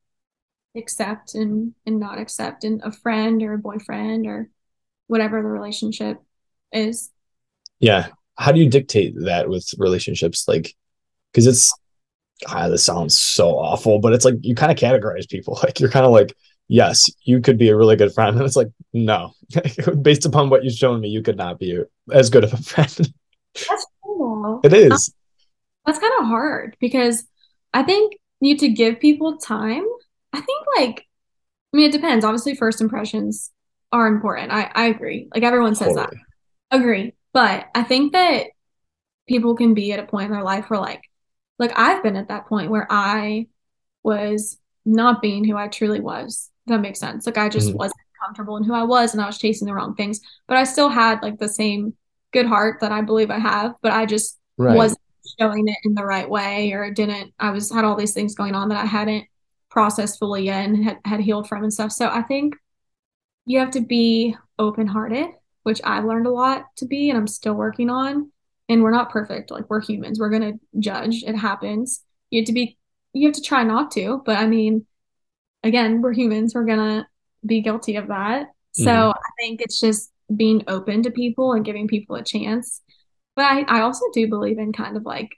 accept and and not accept in a friend or a boyfriend or whatever the relationship is. Yeah. How do you dictate that with relationships? Like, because it's ah, this sounds so awful, but it's like you kind of categorize people. Like you're kind of like, yes, you could be a really good friend, and it's like, no, based upon what you've shown me, you could not be as good of a friend. That's cool. It is. That's kind of hard because I think you to give people time. I think like I mean it depends. Obviously, first impressions are important. I I agree. Like everyone says that. Totally. Agree. But I think that people can be at a point in their life where like like I've been at that point where I was not being who I truly was. If that makes sense. Like I just Mhm. wasn't comfortable in who I was and I was chasing the wrong things. But I still had like the same good heart that I believe I have, but I just Right. wasn't showing it in the right way or didn't I was had all these things going on that I hadn't. processed fully yet and had, had healed from and stuff. So I think you have to be open-hearted, which I've learned a lot to be, and I'm still working on. And we're not perfect. Like we're humans. We're gonna judge. It happens. You have to be, you have to try not to, but I mean, again, we're humans. We're gonna be guilty of that. So Hmm. I think it's just being open to people and giving people a chance. But I, I also do believe in kind of like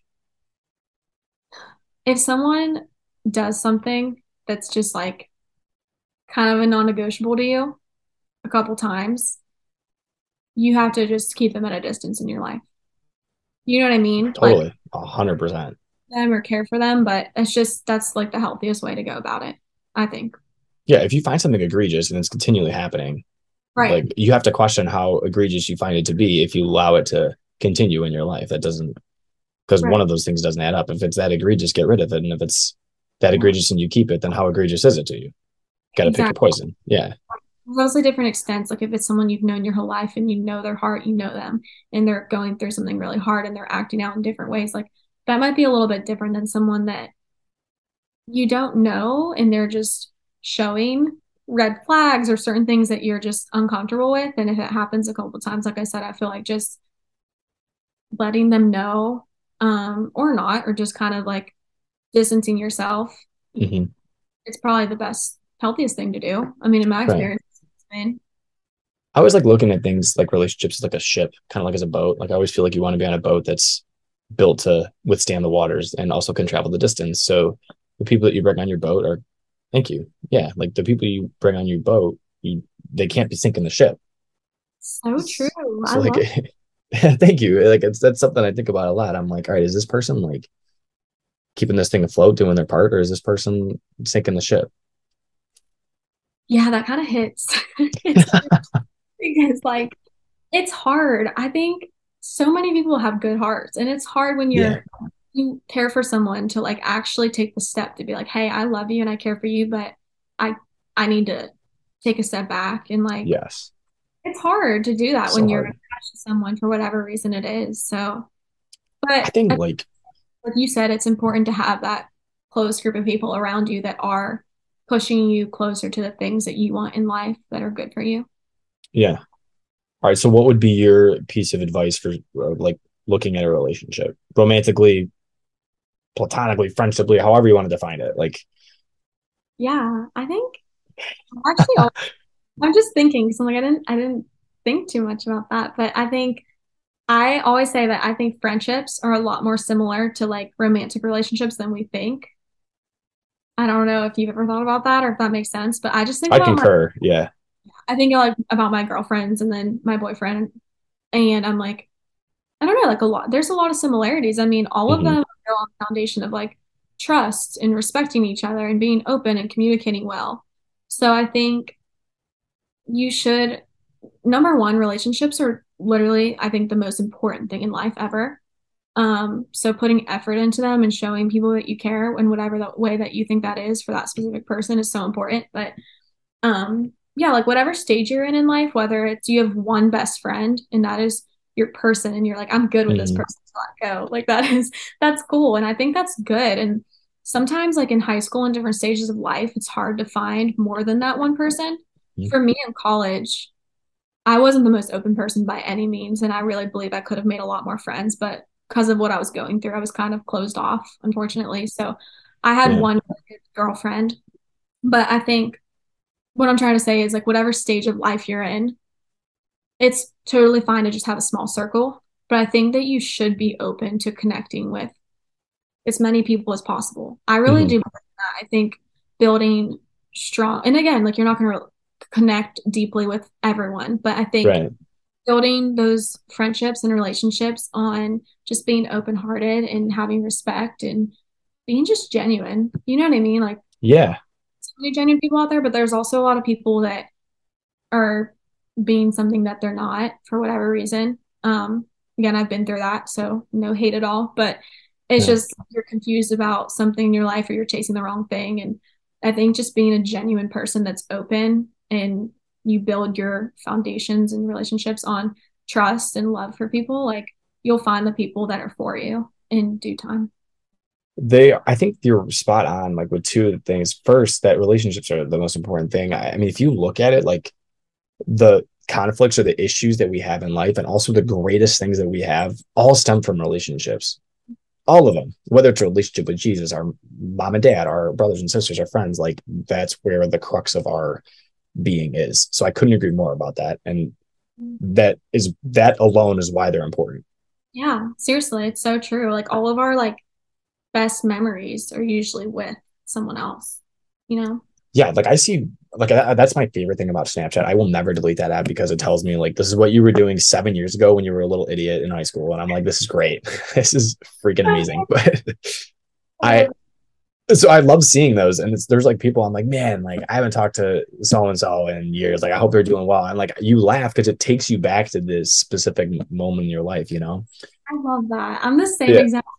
if someone does something that's just like kind of a non-negotiable to you a couple times, you have to just keep them at a distance in your life. You know what I mean? Like Totally. A hundred percent. them or care for them, but it's just that's like the healthiest way to go about it, I think. Yeah. If you find something egregious and it's continually happening, Right. like you have to question how egregious you find it to be if you allow it to continue in your life. That doesn't, because one Right. of those things doesn't add up. If it's that egregious, get rid of it. And if it's that Yeah. egregious and you keep it, then how egregious is it to you? Got to pick your Exactly. poison. Yeah. There's also different extents. Like if it's someone you've known your whole life and you know their heart, you know them, and they're going through something really hard and they're acting out in different ways, like that might be a little bit different than someone that you don't know and they're just showing red flags or certain things that you're just uncomfortable with. And if it happens a couple of times, like I said, I feel like just letting them know, um, or not, or just kind of like distancing yourself, Hmm. it's probably the best, healthiest thing to do. I mean, in my Right. experience, it's been, I always like looking at things like relationships as like a ship, kind of like as a boat. Like I always feel like you want to be on a boat that's built to withstand the waters and also can travel the distance. So the people that you bring on your boat are, thank you. Yeah. Like the people you bring on your boat, you, they can't be sinking the ship. so true. I So like, love thank you. Like it's, that's something I think about a lot. I'm like, all right, is this person like keeping this thing afloat, doing their part, or is this person sinking the ship? Yeah, that kind of hits. It's because like it's hard. I think so many people have good hearts, and it's hard when Yeah. you're you care for someone to like actually take the step to be like, "Hey, I love you and I care for you, but I I need to take a step back." And like Yes. it's hard to do that So when you're hard. attached to someone for whatever reason it is. So, I but think I- like, like you said, it's important to have that close group of people around you that are pushing you closer to the things that you want in life that are good for you. yeah. All right. So, what would be your piece of advice for uh, like looking at a relationship, romantically, platonically, friendshiply, however you want to define it? Like, Yeah, I think actually I'm just thinking, so like I didn't I didn't think too much about that, but I think I always say that I think friendships are a lot more similar to like romantic relationships than we think. I don't know if you've ever thought about that or if that makes sense, but I just think I about my concur. Yeah. I think like about my girlfriends and then my boyfriend and I'm like I don't know, like a lot there's a lot of similarities. I mean, all of them Hmm. are built on the foundation of like trust and respecting each other and being open and communicating well. So I think you should number one, relationships are literally, I think, the most important thing in life ever. Um, so putting effort into them and showing people that you care in whatever the way that you think that is for that specific person is so important. But um, yeah, like whatever stage you're in in life, whether it's you have one best friend and that is your person and you're like, I'm good with this Hmm. person, so let go. Like that is that's cool. And I think that's good. And sometimes like in high school and different stages of life, it's hard to find more than that one person. For me in college, I wasn't the most open person by any means, and I really believe I could have made a lot more friends, but because of what I was going through, I was kind of closed off, unfortunately. So I had Yeah. one really good girlfriend, but I think what I'm trying to say is like whatever stage of life you're in, it's totally fine to just have a small circle, but I think that you should be open to connecting with as many people as possible. I really Hmm. do believe that. I think building strong, and again, like you're not going to connect deeply with everyone, but I think Right. building those friendships and relationships on just being open hearted and having respect and being just genuine. You know what I mean? Like, Yeah. so many genuine people out there, but there's also a lot of people that are being something that they're not for whatever reason. Um, again, I've been through that, so no hate at all, but it's Yeah. just you're confused about something in your life or you're chasing the wrong thing. And I think just being a genuine person that's open and you build your foundations and relationships on trust and love for people, like you'll find the people that are for you in due time. They, I think you're spot on, like with two of the things. First, that relationships are the most important thing. I, I mean, if you look at it, like the conflicts or the issues that we have in life, and also the greatest things that we have, all stem from relationships. All of them, whether it's a relationship with Jesus, our mom and dad, our brothers and sisters, our friends, like that's where the crux of our being is. So I couldn't agree more about that. And that is that alone is why they're important. Yeah, seriously, it's so true. Like all of our like best memories are usually with someone else, you know? Yeah, like I see, like I, that's my favorite thing about Snapchat. I will never delete that app because it tells me like this is what you were doing seven years ago when you were a little idiot in high school, and I'm like, this is great. This is freaking amazing. But I so I love seeing those, and it's there's like people I'm like, man, like I haven't talked to so and so in years. Like I hope they're doing well, and like you laugh because it takes you back to this specific moment in your life, you know? I love that. I'm the same Yeah, exact.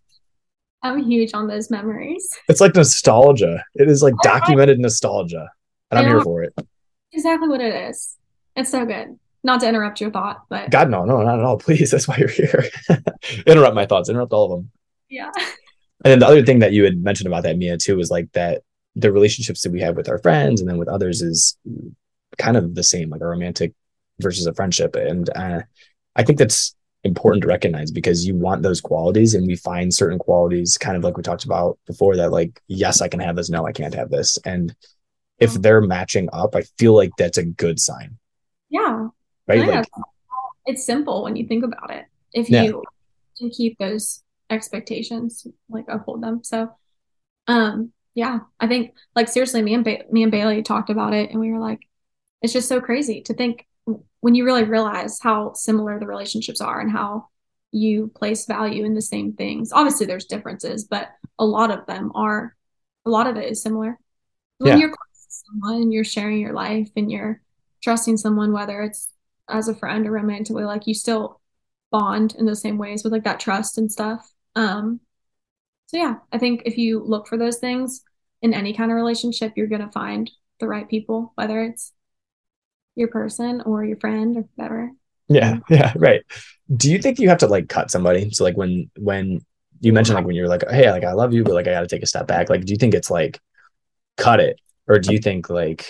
I'm huge on those memories. it's like nostalgia. It is like documented nostalgia, and I I'm here know for it. exactly what it is. It's so good. Not to interrupt your thought, but God, no, no, not at all. Please, that's why you're here. Interrupt my thoughts. Interrupt all of them. yeah. And then the other thing that you had mentioned about that, Mia, too, is like that the relationships that we have with our friends and then with others is kind of the same, like a romantic versus a friendship. And uh, I think that's important to recognize because you want those qualities, and we find certain qualities, kind of like we talked about before, that like, yes, I can have this. No, I can't have this. And if they're matching up, I feel like that's a good sign, Yeah. I right? think Like, that's, it's simple when you think about it. If yeah, you can keep those expectations, like uphold them. So, um, yeah, I think like seriously, me and ba me and Bailey talked about it, and we were like, it's just so crazy to think when you really realize how similar the relationships are and how you place value in the same things. Obviously, there's differences, but a lot of them are, a lot of it is similar. When yeah, you're close to someone and you're sharing your life and you're trusting someone, whether it's as a friend or romantically, like you still bond in the same ways with like that trust and stuff. Um, so yeah, I think if you look for those things in any kind of relationship, you're gonna find the right people, whether it's your person or your friend or whatever. yeah, So yeah, right. Do you think you have to like cut somebody? So like when when you mentioned like when you're like, hey, like I love you, but like I got to take a step back. Like, do you think it's like cut it, or do you think like,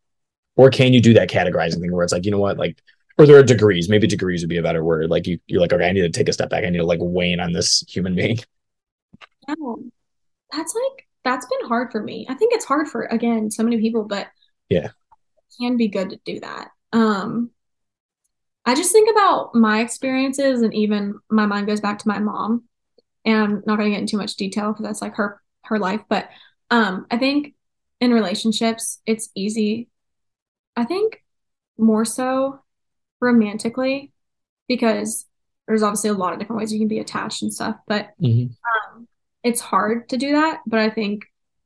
or can you do that categorizing thing where it's like, you know what, like, or there are degrees. Maybe degrees would be a better word. Like you, you're like, okay, I need to take a step back. I need to like weigh in on this human being. yeah, that's like that's been hard for me. I think it's hard for again so many people, but Yeah. it can be good to do that. Um, I just think about my experiences, and even my mind goes back to my mom. And I'm not going to get into too much detail because that's like her her life. But um, I think in relationships, it's easy. I think more so romantically because there's obviously a lot of different ways you can be attached and stuff. But Mm-hmm. um, it's hard to do that. But I think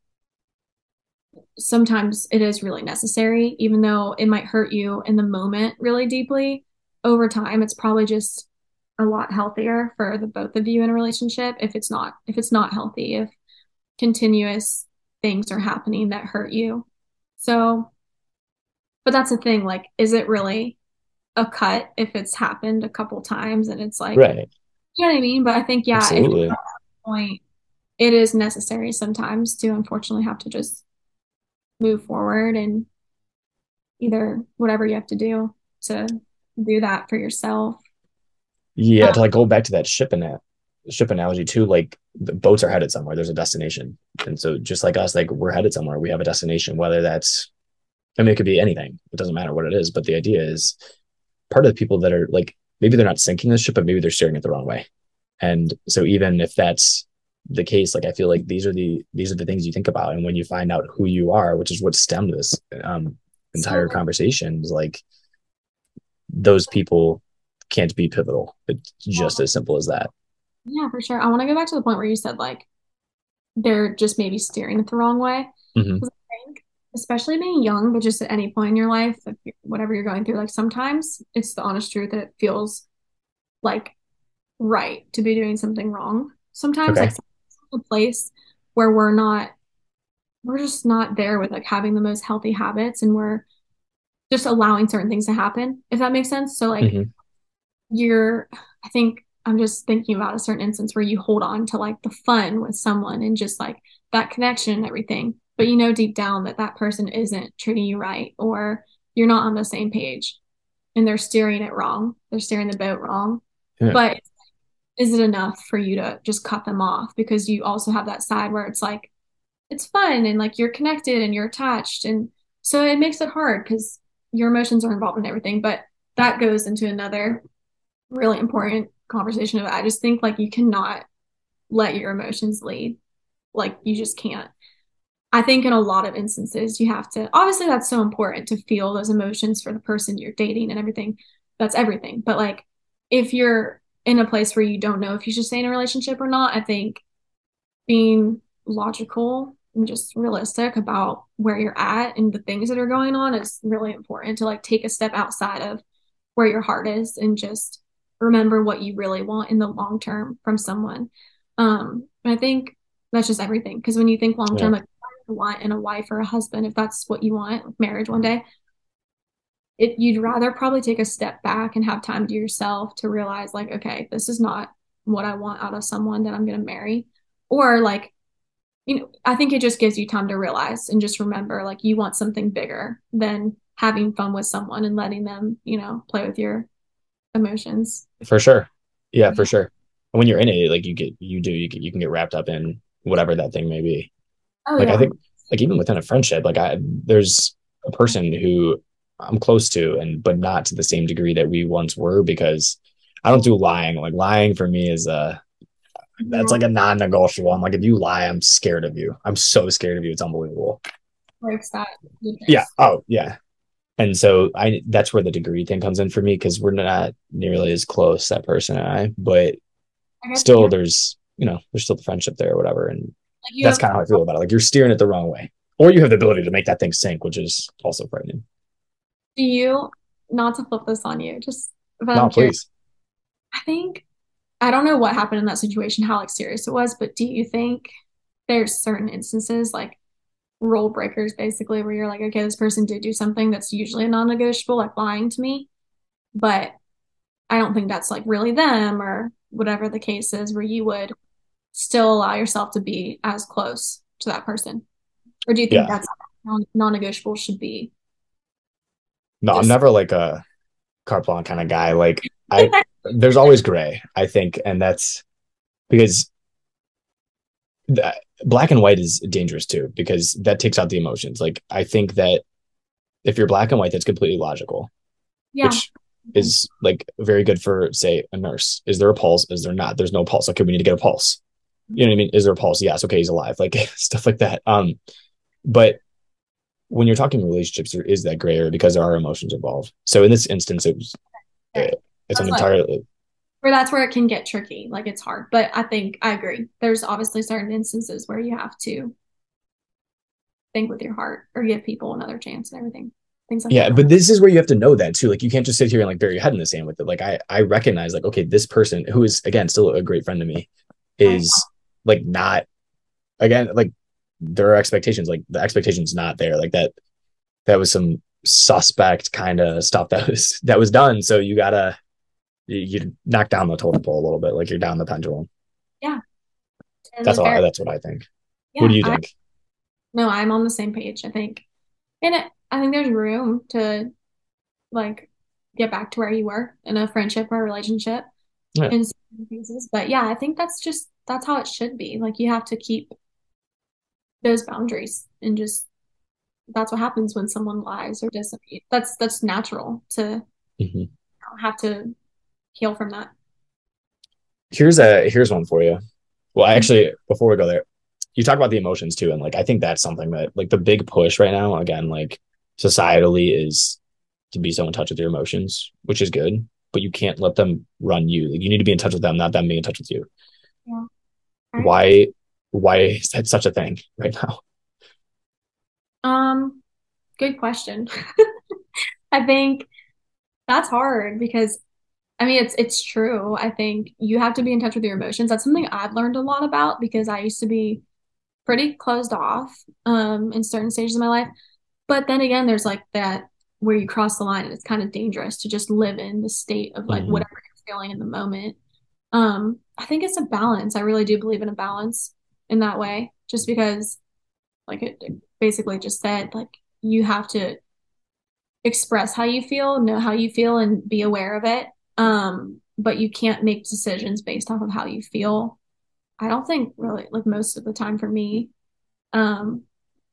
sometimes it is really necessary, even though it might hurt you in the moment really deeply. Over time, it's probably just a lot healthier for the both of you in a relationship if it's not if it's not healthy, if continuous things are happening that hurt you. So, but that's the thing, like, is it really a cut if it's happened a couple times and it's like, Right. you know what I mean? But I think, yeah, if it's at Absolutely. that point, it is necessary sometimes to unfortunately have to just move forward and either whatever you have to do to do that for yourself. Yeah. Um, To like go back to that ship and that ship analogy too, like the boats are headed somewhere. There's a destination. And so just like us, like we're headed somewhere. We have a destination, whether that's, I mean, it could be anything. It doesn't matter what it is. But the idea is part of the people that are like, maybe they're not sinking the ship, but maybe they're steering it the wrong way. And so even if that's the case, like I feel like these are the these are the things you think about. And when you find out who you are, which is what stemmed this um entire so conversation, is like those people can't be pivotal. It's just as simple as that. yeah, for sure. I want to go back to the point where you said like they're just maybe steering it the wrong way. Mm-hmm. 'Cause I think, especially being young, but just at any point in your life, if you- whatever you're going through, like sometimes it's the honest truth that it feels like right to be doing something wrong. Sometimes, like Okay. a place where we're not, we're just not there with like having the most healthy habits, and we're just allowing certain things to happen, if that makes sense. So, like, Mm-hmm. you're, I think. I'm just thinking about a certain instance where you hold on to like the fun with someone and just like that connection and everything. But you know deep down that that person isn't treating you right or you're not on the same page and they're steering it wrong. They're steering the boat wrong. Yeah. But is it enough for you to just cut them off? Because you also have that side where it's like, it's fun and like you're connected and you're attached. And so it makes it hard because your emotions are involved in everything. But that goes into another really important conversation of I just think like you cannot let your emotions lead. Like you just can't. I think in a lot of instances you have to obviously that's so important to feel those emotions for the person you're dating and everything. That's everything. But like if you're in a place where you don't know if you should stay in a relationship or not, I think being logical and just realistic about where you're at and the things that are going on is really important to like take a step outside of where your heart is and just remember what you really want in the long term from someone. Um, I think that's just everything. Because when you think long Yeah. term, like what you want in a wife or a husband, if that's what you want, marriage one day, it you'd rather probably take a step back and have time to yourself to realize like, okay, this is not what I want out of someone that I'm gonna marry. Or like, you know, I think it just gives you time to realize and just remember like you want something bigger than having fun with someone and letting them, you know, play with your emotions. For sure. Yeah, for sure. And when you're in it, like you get, you do, you get, you can get wrapped up in whatever that thing may be. Oh Like I yeah. think, like even within a friendship, like I, there's a person who I'm close to, and but not to the same degree that we once were, because I don't do lying. Like lying for me is a, that's Yeah. like a non-negotiable. I'm like, if you lie, I'm scared of you. I'm so scared of you. It's unbelievable. Breaks that Yeah. goodness. Oh, yeah. And so I, that's where the degree thing comes in for me, because we're not nearly as close, that person and I, but I guess still yeah. there's, you know, there's still the friendship there or whatever. And Like you that's have kind of how I feel about it. Like you're steering it the wrong way, or you have the ability to make that thing sink, which is also frightening. do you not to flip this on you, just but I'm No, curious. please. I think I don't know what happened in that situation, how like serious it was, but do you think there's certain instances like rule breakers basically where you're like, okay, this person did do something that's usually a non-negotiable, like lying to me, but I don't think that's like really them or whatever the case is, where you would still allow yourself to be as close to that person? Or do you think Yeah. that's non- non-negotiable should be No, I'm just never like a carte blanche kind of guy. Like I, there's always gray, I think. And that's because the, black and white is dangerous too, because that takes out the emotions. Like I think that if you're black and white, that's completely logical, yeah. which is like very good for, say, a nurse. Is there a pulse? Is there not? There's no pulse. Okay, we need to get a pulse. You know what I mean? Is there a pulse? Yes. Okay, he's alive. Like stuff like that. Um, but when you're talking relationships, there is that gray area because there are emotions involved. So in this instance, it was Right. it, it's an That's what entirely where that's where it can get tricky. Like it's hard. But I think I agree. There's obviously certain instances where you have to think with your heart or give people another chance and everything. Things like yeah. that. But this is where you have to know that too. Like you can't just sit here and like bury your head in the sand with it. Like I I recognize like okay, this person who is again still a great friend to me Right. is like not again like there are expectations like the expectations not there like that that was some suspect kind of stuff that was that was done. So you gotta you, you knock down the totem pole a little bit, like you're down the pendulum. Yeah. And That's the all. fair. That's what I think. What do Yeah. you I think? no, I'm on the same page, I think. And it, I think there's room to like get back to where you were in a friendship or a relationship Yeah, in certain cases. But yeah, I think that's just that's how it should be. Like you have to keep those boundaries and just that's what happens when someone lies or doesn't. That's that's natural to mm-hmm. have to heal from that. Here's a here's one for you. Well, actually, before we go there, you talk about the emotions too, and like I think that's something that like the big push right now, again, like societally, is to be so in touch with your emotions, which is good, but you can't let them run you. Like you need to be in touch with them, not them being in touch with you. Yeah. I agree. Why why is that such a thing right now? Um, good question. I think that's hard because I mean it's it's true. I think you have to be in touch with your emotions. That's something I've learned a lot about because I used to be pretty closed off um in certain stages of my life. But then again, there's like that where you cross the line and it's kind of dangerous to just live in the state of like Mm-hmm. whatever you're feeling in the moment. Um, I think it's a balance. I really do believe in a balance in that way, just because, like it it basically just said, like you have to express how you feel, know how you feel, and be aware of it. Um, but you can't make decisions based off of how you feel. I don't think really, like most of the time for me. Um,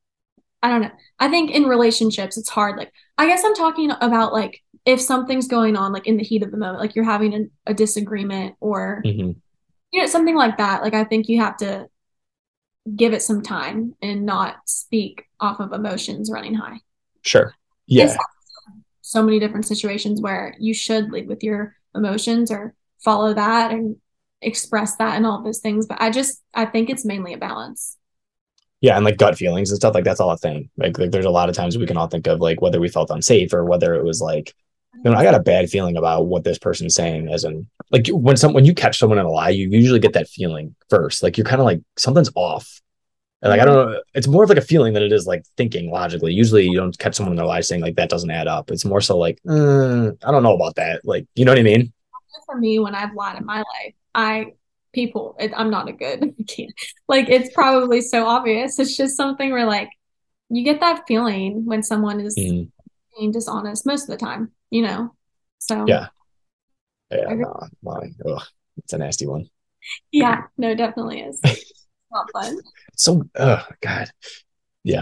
I don't know. I think in relationships, it's hard. Like, I guess I'm talking about like if something's going on, like in the heat of the moment, like you're having a, a disagreement or, Hmm. you know, something like that. Like, I think you have to give it some time and not speak off of emotions running high. Sure. There's Yeah. so many different situations where you should lead with your emotions or follow that and express that and all those things. But I just, I think it's mainly a balance. Yeah, and like gut feelings and stuff like that's all a thing. Like, like there's a lot of times we can all think of like whether we felt unsafe or whether it was like, you know, I got a bad feeling about what this person's saying. As in, like when some when you catch someone in a lie, you usually get that feeling first. Like you're kind of like something's off. And like I Yeah, don't know, it's more of like a feeling than it is like thinking logically. Usually you don't catch someone in their lie saying like that doesn't add up. It's more so like uh, I don't know about that. Like you know what I mean? for me, when I've lied in my life, I people, it, I'm not a good. I can't, like it's probably so obvious. It's just something where like you get that feeling when someone is Mhm. being dishonest most of the time, you know. So Yeah, yeah, I agree. no, lying. Ugh, it's a nasty one. Yeah, no, definitely is not fun. So, oh God, yeah.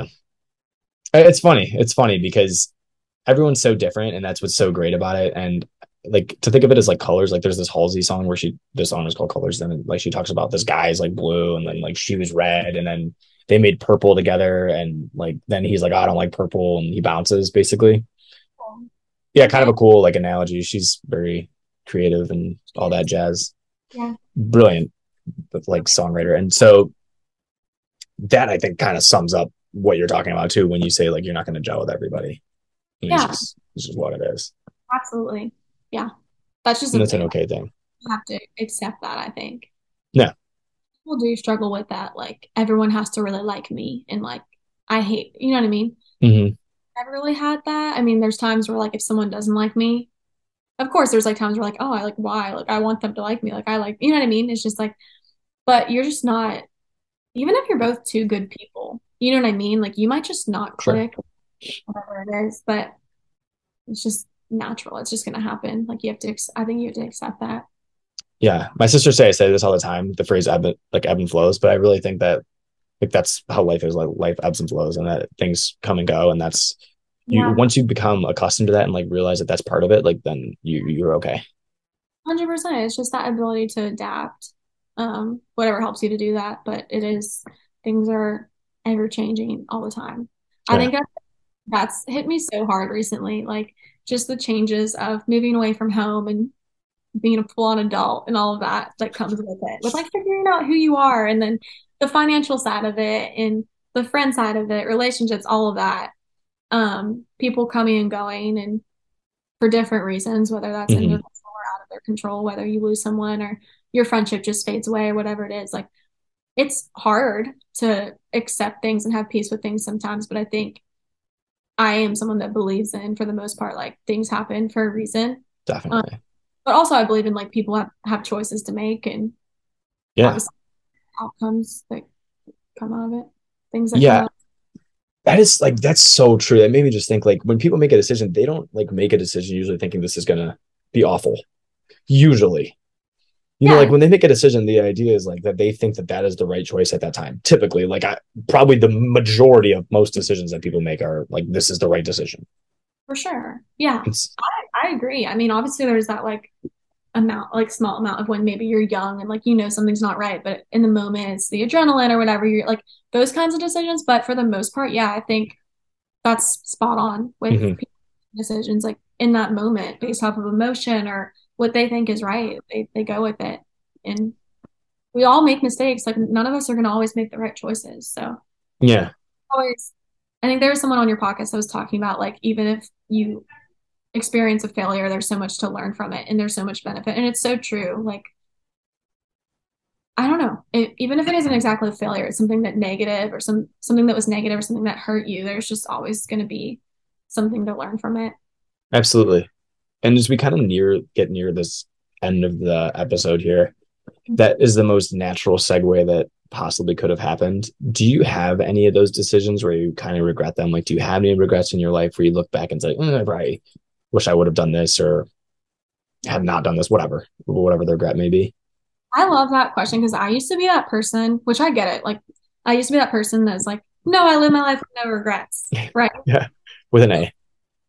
It's funny. It's funny because everyone's so different, and that's what's so great about it. And like to think of it as like colors, like there's this Halsey song where she this song is called Colors, and like she talks about this guy's like blue, and then like she was red, and then they made purple together, and like then he's like, oh, I don't like purple, and he bounces basically. Yeah, kind of Okay. a cool like analogy. She's very creative and all that jazz. Yeah. Brilliant, like songwriter, and so that I think kind of sums up what you're talking about too when you say like you're not going to gel with everybody. I mean, it's Yeah, just it's just what it is, absolutely. Yeah. That's just and a that's an thing. okay thing. You have to accept that, I think. No. People do struggle with that. Like everyone has to really like me and like I hate, you know what I mean? Hmm. Never really had that. I mean, there's times where like if someone doesn't like me, of course there's like times where like, oh, I like why? Like I want them to like me. Like I like, you know what I mean? It's just like, but you're just not, even if you're both two good people, you know what I mean? Like you might just not Sure. click, whatever it is, but it's just natural. It's just gonna happen. Like you have to, ex- I think you have to accept that. Yeah, my sisters say I say this all the time. The phrase ebb, like ebb and flows, but I really think that like that's how life is. Like life ebbs and flows, and that things come and go, and that's you. Yeah, Once you become accustomed to that and like realize that that's part of it, like then you you're okay. one hundred percent. It's just that ability to adapt, um, whatever helps you to do that. But it is, things are ever changing all the time. I Yeah. think that's, that's hit me so hard recently. Like just the changes of moving away from home and being a full-on adult and all of that that comes with it, with like figuring out who you are and then the financial side of it and the friend side of it, relationships, all of that. Um, people coming and going and for different reasons, whether that's in Hmm. their control or out of their control, whether you lose someone or your friendship just fades away or whatever it is. Like it's hard to accept things and have peace with things sometimes, but I think I am someone that believes in, for the most part, like things happen for a reason. Um, Definitely. but also I believe in like people have, have choices to make and Yeah. obviously outcomes that come out of it, things that come Yeah. out. That is like that's so true. That made me just think like when people make a decision, they don't like make a decision usually thinking this is gonna be awful. Usually, you know, like Yeah, when they make a decision, the idea is like that they think that that is the right choice at that time. Typically, like I probably the majority of most decisions that people make are like this is the right decision. for sure. Yeah, It's I, I agree. I mean, obviously there's that like amount, like small amount of when maybe you're young and like you know something's not right, but in the moment it's the adrenaline or whatever, you're like those kinds of decisions. But for the most part, yeah, I think that's spot on with mhm. decisions like in that moment based off of emotion or what they think is right. They they go with it. And we all make mistakes. Like none of us are gonna always make the right choices. So Yeah, always I think there was someone on your podcast that was talking about like even if you experience a failure, there's so much to learn from it and there's so much benefit. And it's so true. Like I don't know. It, even if it isn't exactly a failure, it's something that negative or some something that was negative or something that hurt you. There's just always going to be something to learn from it. absolutely. And as we kind of near get near this end of the episode here, That is the most natural segue that possibly could have happened. Do you have any of those decisions where you kind of regret them? Like, do you have any regrets in your life where you look back and say, eh, I wish I would have done this or have not done this, whatever, whatever the regret may be? I love that question because I used to be that person, which I get it. Like, I used to be that person that's like, no, I live my life with no regrets. Right. Yeah, with an A.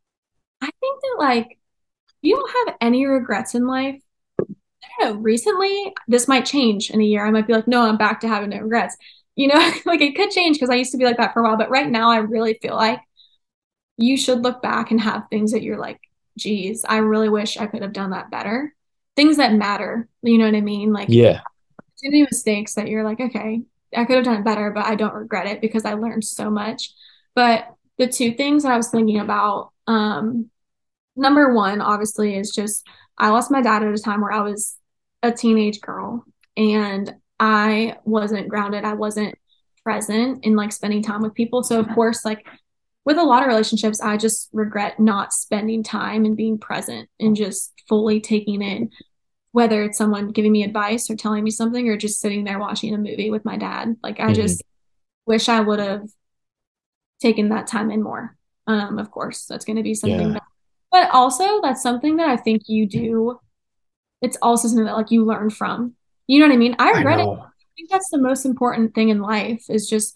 I think that, like, you don't have any regrets in life. I don't know. Recently, this might change in a year. I might be like, no, I'm back to having no regrets. You know, like it could change because I used to be like that for a while. But right now, I really feel like you should look back and have things that you're like, geez, I really wish I could have done that better. Things that matter. You know what I mean? Like, Yeah. too many mistakes that you're like, okay, I could have done it better, but I don't regret it because I learned so much. But the two things that I was thinking about, um, number one, obviously, is just I lost my dad at a time where I was a teenage girl and I wasn't grounded. I wasn't present in like spending time with people. So, of course, like with a lot of relationships, I just regret not spending time and being present and just fully taking in whether it's someone giving me advice or telling me something or just sitting there watching a movie with my dad. Like I Mhm. just wish I would have taken that time in more. Um, of course, that's going to be something Yeah. that, but also that's something that I think you do. It's also something that like you learn from. You know what I mean? I I regret it. know. I think that's the most important thing in life is just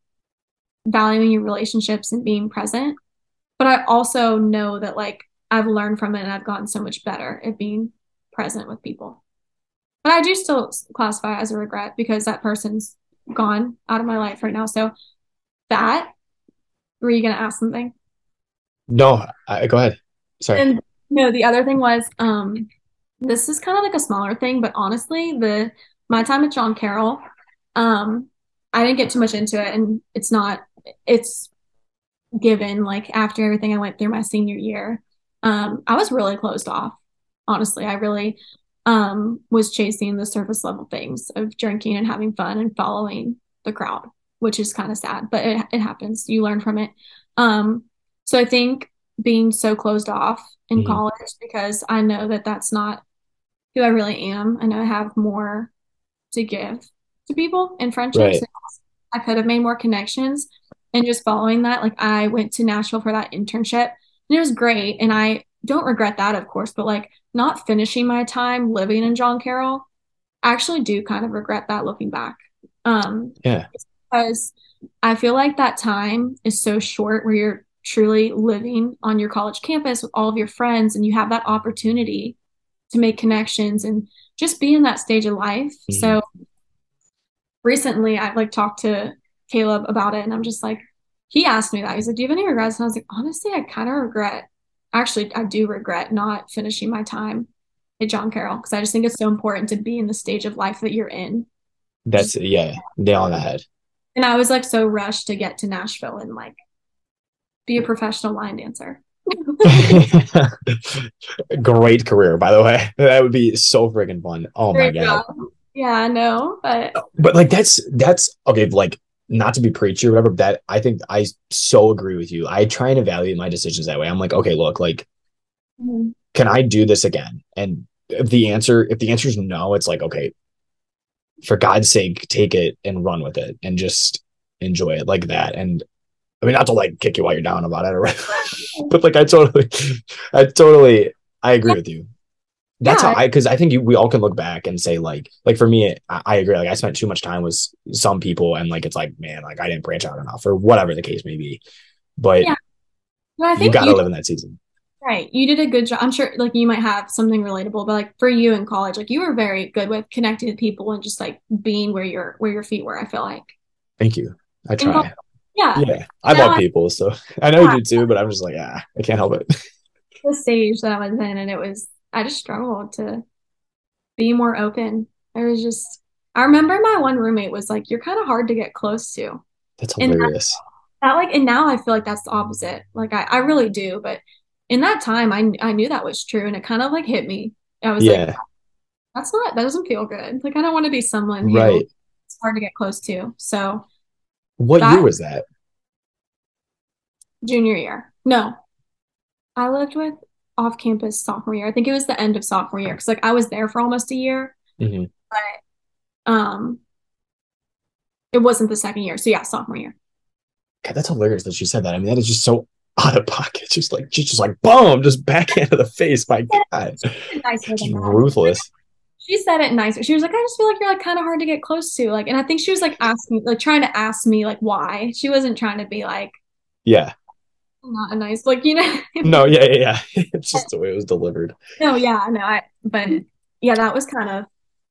valuing your relationships and being present. But I also know that like I've learned from it and I've gotten so much better at being present with people. But I do still classify it as a regret because that person's gone out of my life right now. So that, were you gonna ask something? No, I, go ahead. Sorry. And no, the other thing was, um, this is kind of like a smaller thing, but honestly, the my time at John Carroll, um, I didn't get too much into it, and it's not, it's given like after everything I went through my senior year, um, I was really closed off. Honestly, I really um, was chasing the surface level things of drinking and having fun and following the crowd, which is kind of sad, but it, it happens. You learn from it. Um, so I think being so closed off in Mhm. college because I know that that's not who I really am. I know I have more to give to people in friendships. Right. I could have made more connections and just following that, like I went to Nashville for that internship and it was great. And I don't regret that, of course, but like not finishing my time living in John Carroll, I actually do kind of regret that looking back. Um, Yeah. because I feel like that time is so short where you're truly living on your college campus with all of your friends and you have that opportunity to make connections and just be in that stage of life. Mhm. So recently I've like talked to Caleb about it and I'm just like, he asked me that. He's like, do you have any regrets? And I was like, honestly, I kind of regret, actually, I do regret not finishing my time at John Carroll because I just think it's so important to be in the stage of life that you're in. That's, yeah, nail on the head. And I was like so rushed to get to Nashville and like be a professional line dancer. Great career, by the way. That would be so friggin' fun. Oh my Great God. job. Yeah, I know, but But like that's that's okay, like not to be preachy or whatever, but that I think I so agree with you. I try and evaluate my decisions that way. I'm like, okay, look, like, Mhm. can I do this again? And if the answer, if the answer is no, it's like, okay, for God's sake, take it and run with it and just enjoy it like that. And I mean, not to like kick you while you're down about it, or but like I totally, I totally, I agree yeah, with you. That's how yeah, I, because I think you, we all can look back and say like, like for me, I, I agree. Like I spent too much time with some people, and like it's like, man, like I didn't branch out enough, or whatever the case may be. But yeah. But I you think got to you live in that season. right. You did a good job. I'm sure like you might have something relatable, but like for you in college, like you were very good with connecting with people and just like being where your where your feet were, I feel like. Thank you. I In college, try. yeah. Yeah, I Now love I'm people, so I know you at do too. But I'm just like, ah, I can't help it. the stage that I was in and it was I just struggled to be more open. I was just I remember my one roommate was like, you're kind of hard to get close to. That's And that, hilarious. that like and now I feel like that's the opposite. Like I, I really do, but in that time I I knew that was true and it kind of like hit me. I was like, Yeah, that's not that doesn't feel good. Like I don't want to be someone who right. it's hard to get close to. So What year that was that? junior year. No, I lived with off campus sophomore year. I think it was the end of sophomore year because like I was there for almost a year. Hmm. but um, it wasn't the second year. So yeah, sophomore year. God, that's hilarious that she said that. I mean, that is just so out of pocket. Just like, just, just like, boom, just backhand to the face. My God, Nicer just than that. ruthless. She said it nicer. She was like, I just feel like you're like kind of hard to get close to. Like, and I think she was like asking, like trying to ask me like why. She wasn't trying to be like Yeah. not a nice, like, you know. No, yeah, yeah, yeah. It's just the way it was delivered. No, yeah, no, I but yeah, that was kind of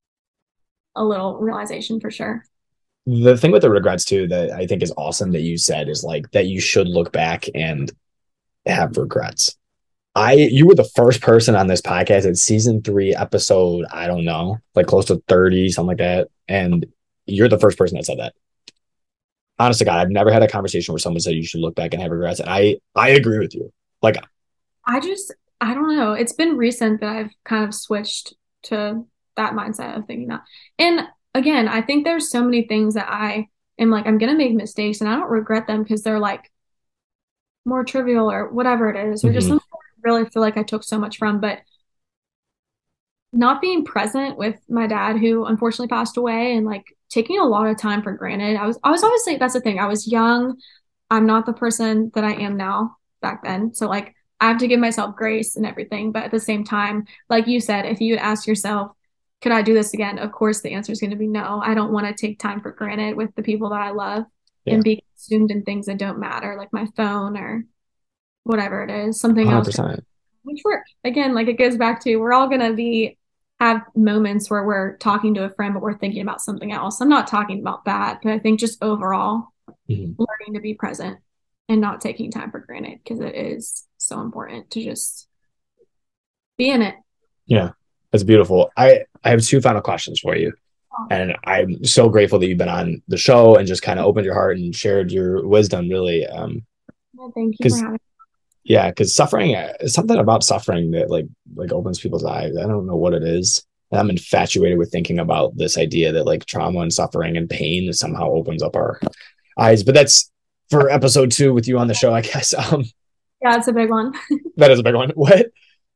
a little realization for sure. The thing with the regrets too that I think is awesome that you said is like that you should look back and have regrets. I you were the first person on this podcast at season three, episode, I don't know, like close to thirty, something like that. And you're the first person that said that. Honest to God, I've never had a conversation where someone said you should look back and have regrets. And I I agree with you. Like I just I don't know. It's been recent that I've kind of switched to that mindset of thinking that. And again, I think there's so many things that I am like, I'm gonna make mistakes and I don't regret them because they're like more trivial or whatever it is, or just mhm, something I really feel like I took so much from. But not being present with my dad, who unfortunately passed away, and like taking a lot of time for granted. I was I was obviously that's the thing. I was young. I'm not the person that I am now back then. So like I have to give myself grace and everything. But at the same time, like you said, if you ask yourself, could I do this again? Of course the answer is going to be no. I don't want to take time for granted with the people that I love yeah, and be consumed in things that don't matter, like my phone or whatever it is, something else. one hundred percent. Which we're again, like it goes back to we're all gonna be have moments where we're talking to a friend, but we're thinking about something else. I'm not talking about that, but I think just overall Mhm. learning to be present and not taking time for granted because it is so important to just be in it. Yeah, that's beautiful. I I have two final questions for you. And I'm so grateful that you've been on the show and just kind of opened your heart and shared your wisdom, really. Um, Well, thank you for because having yeah, because suffering, uh, something about suffering that like like opens people's eyes. I don't know what it is. And I'm infatuated with thinking about this idea that like trauma and suffering and pain somehow opens up our eyes. But that's for episode two with you on the show, I guess. Um, Yeah, it's a big one. that is a big one. What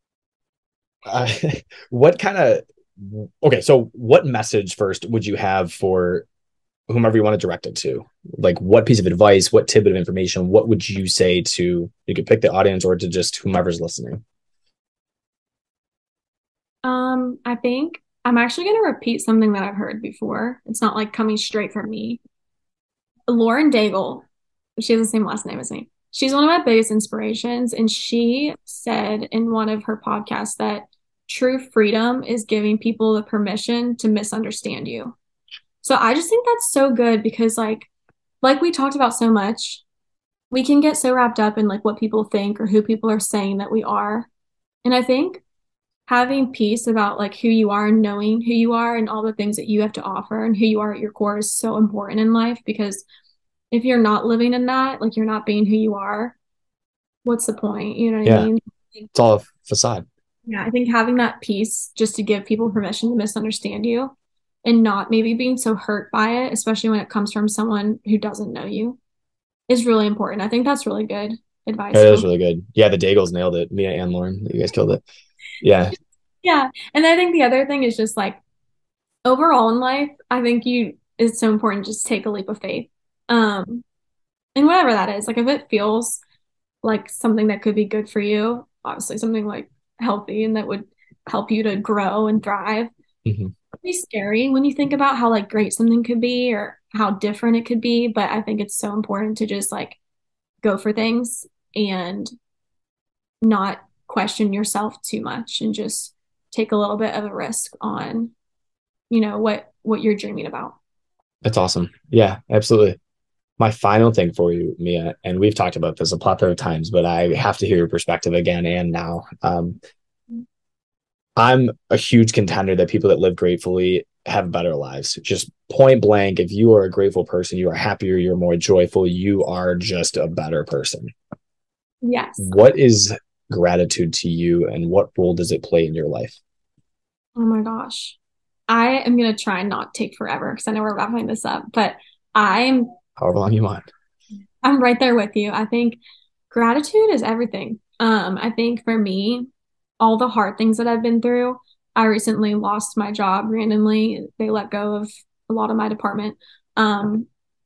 uh, what kind of okay? So, what message first would you have for whomever you want to direct it to? Like, what piece of advice, what tidbit of information, what would you say to, you could pick the audience or to just whomever's listening? Um, I think I'm actually going to repeat something that I've heard before. It's not like coming straight from me. Lauren Daigle, she has the same last name as me. She's one of my biggest inspirations. And she said in one of her podcasts that true freedom is giving people the permission to misunderstand you. So I just think that's so good because like like we talked about so much, we can get so wrapped up in like what people think or who people are saying that we are. And I think having peace about like who you are and knowing who you are and all the things that you have to offer and who you are at your core is so important in life because if you're not living in that, like you're not being who you are, what's the point? You know what I Yeah, mean? it's all a facade. Yeah, I think having that peace just to give people permission to misunderstand you and not maybe being so hurt by it, especially when it comes from someone who doesn't know you, is really important. I think that's really good advice It for is really good. Yeah, the Daigles nailed it. Mia and Lauren, you guys killed it. Yeah, yeah. And I think the other thing is just like overall in life, I think you it's so important to just take a leap of faith. Um, and whatever that is, like if it feels like something that could be good for you, obviously something like healthy and that would help you to grow and thrive. hmm, It'd be scary when you think about how like great something could be or how different it could be, but I think it's so important to just like go for things and not question yourself too much and just take a little bit of a risk on, you know, what what you're dreaming about. that's awesome. Yeah, absolutely. My final thing for you, Mia, and we've talked about this a plethora of times, but I have to hear your perspective again and now. Um, I'm a huge contender that people that live gratefully have better lives. Just point blank, if you are a grateful person, you are happier, you're more joyful, you are just a better person. Yes. What is gratitude to you and what role does it play in your life? Oh my gosh. I am gonna try and not take forever because I know we're wrapping this up, but I'm However long you want. I'm right there with you. I think gratitude is everything. Um, I think for me, all the hard things that I've been through I recently lost my job randomly. They let go of a lot of my department. Um,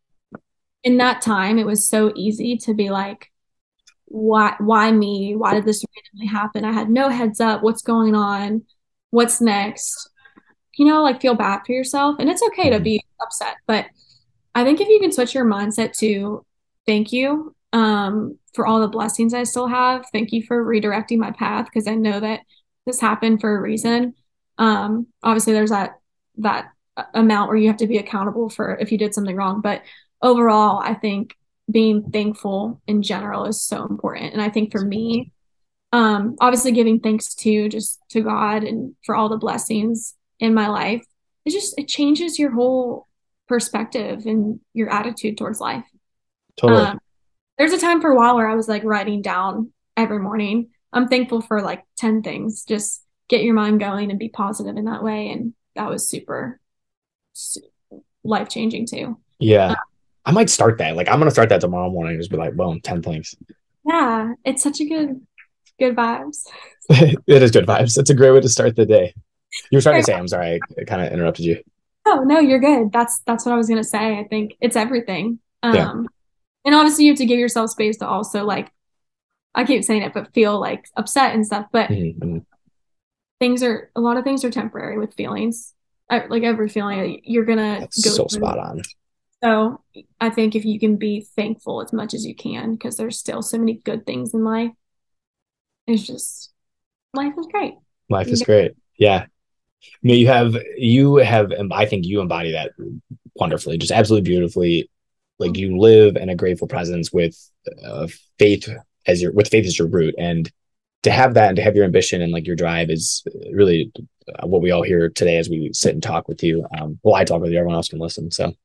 in that time, it was so easy to be like, why, why me? Why did this randomly happen? I had no heads up. What's going on? What's next? You know, like feel bad for yourself. And it's okay to Mhm. be upset, but I think if you can switch your mindset to thank you um, for all the blessings I still have. Thank you for redirecting my path because I know that this happened for a reason. Um, obviously, there's that that amount where you have to be accountable for if you did something wrong. But overall, I think being thankful in general is so important. And I think for me, um, obviously giving thanks to just to God and for all the blessings in my life, it just it changes your whole perspective and your attitude towards life. Totally. Um, there's a time for a while where I was like writing down every morning. I'm thankful for like ten things. Just get your mind going and be positive in that way. And that was super, su- life changing too. Uh, Yeah. I might start that. Like I'm gonna start that tomorrow morning. Just be like, boom, ten things. yeah, it's such a good, good vibes. It is good vibes. It's a great way to start the day. You were starting to say, I'm sorry, I kind of interrupted you. Oh, no, you're good. That's that's what I was gonna say. I think it's everything. Yeah. Um, and honestly, you have to give yourself space to also like I keep saying it, but feel like upset and stuff. But Mhm. things are a lot of things are temporary with feelings. I, like every feeling you're gonna That's go so through. spot on. So I think if you can be thankful as much as you can, because there's still so many good things in life. It's just life is great. Life You is get- great. Yeah. I mean, you have you have I think you embody that wonderfully, just absolutely beautifully. Like you live in a grateful presence with uh, faith as your with faith as your root, and to have that and to have your ambition and like your drive is really uh, what we all hear today as we sit and talk with you. Um, well, I talk with you, everyone else can listen. So,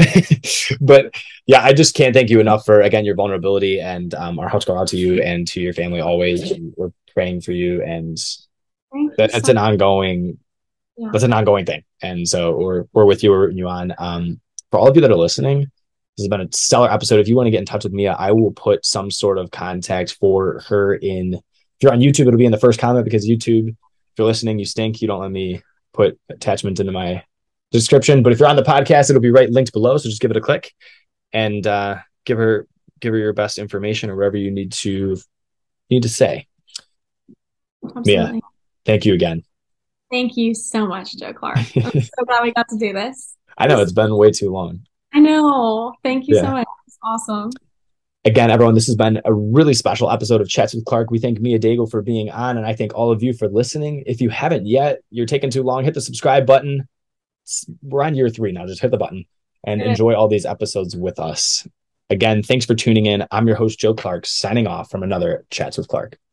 but yeah, I just can't thank you enough for again your vulnerability, and um, our hearts go out to you and to your family always. We're praying for you, and Thank you that, it's so an ongoing yeah. that's an ongoing thing. And so we're we're with you, we're rooting you on. Um, for all of you that are listening, this has been a stellar episode. If you want to get in touch with Mia, I will put some sort of contact for her in. If you're on YouTube, it'll be in the first comment because YouTube. If you're listening, you stink. You don't let me put attachment into my description. But if you're on the podcast, it'll be right linked below. So just give it a click and uh, give her give her your best information or whatever you need to need to say. Mia, Absolutely. thank you again. Thank you so much, Joe Clark. I'm so glad we got to do this. I know it's been way too long. I know. Thank you so Yeah. much. It's awesome. Again, everyone, this has been a really special episode of Chats with Clark. We thank Mia Daigle for being on, and I thank all of you for listening. If you haven't yet, you're taking too long. Hit the subscribe button. We're on year three now. Just hit the button and enjoy all these episodes with us. Again, thanks for tuning in. I'm your host, Joe Clark, signing off from another Chats with Clark.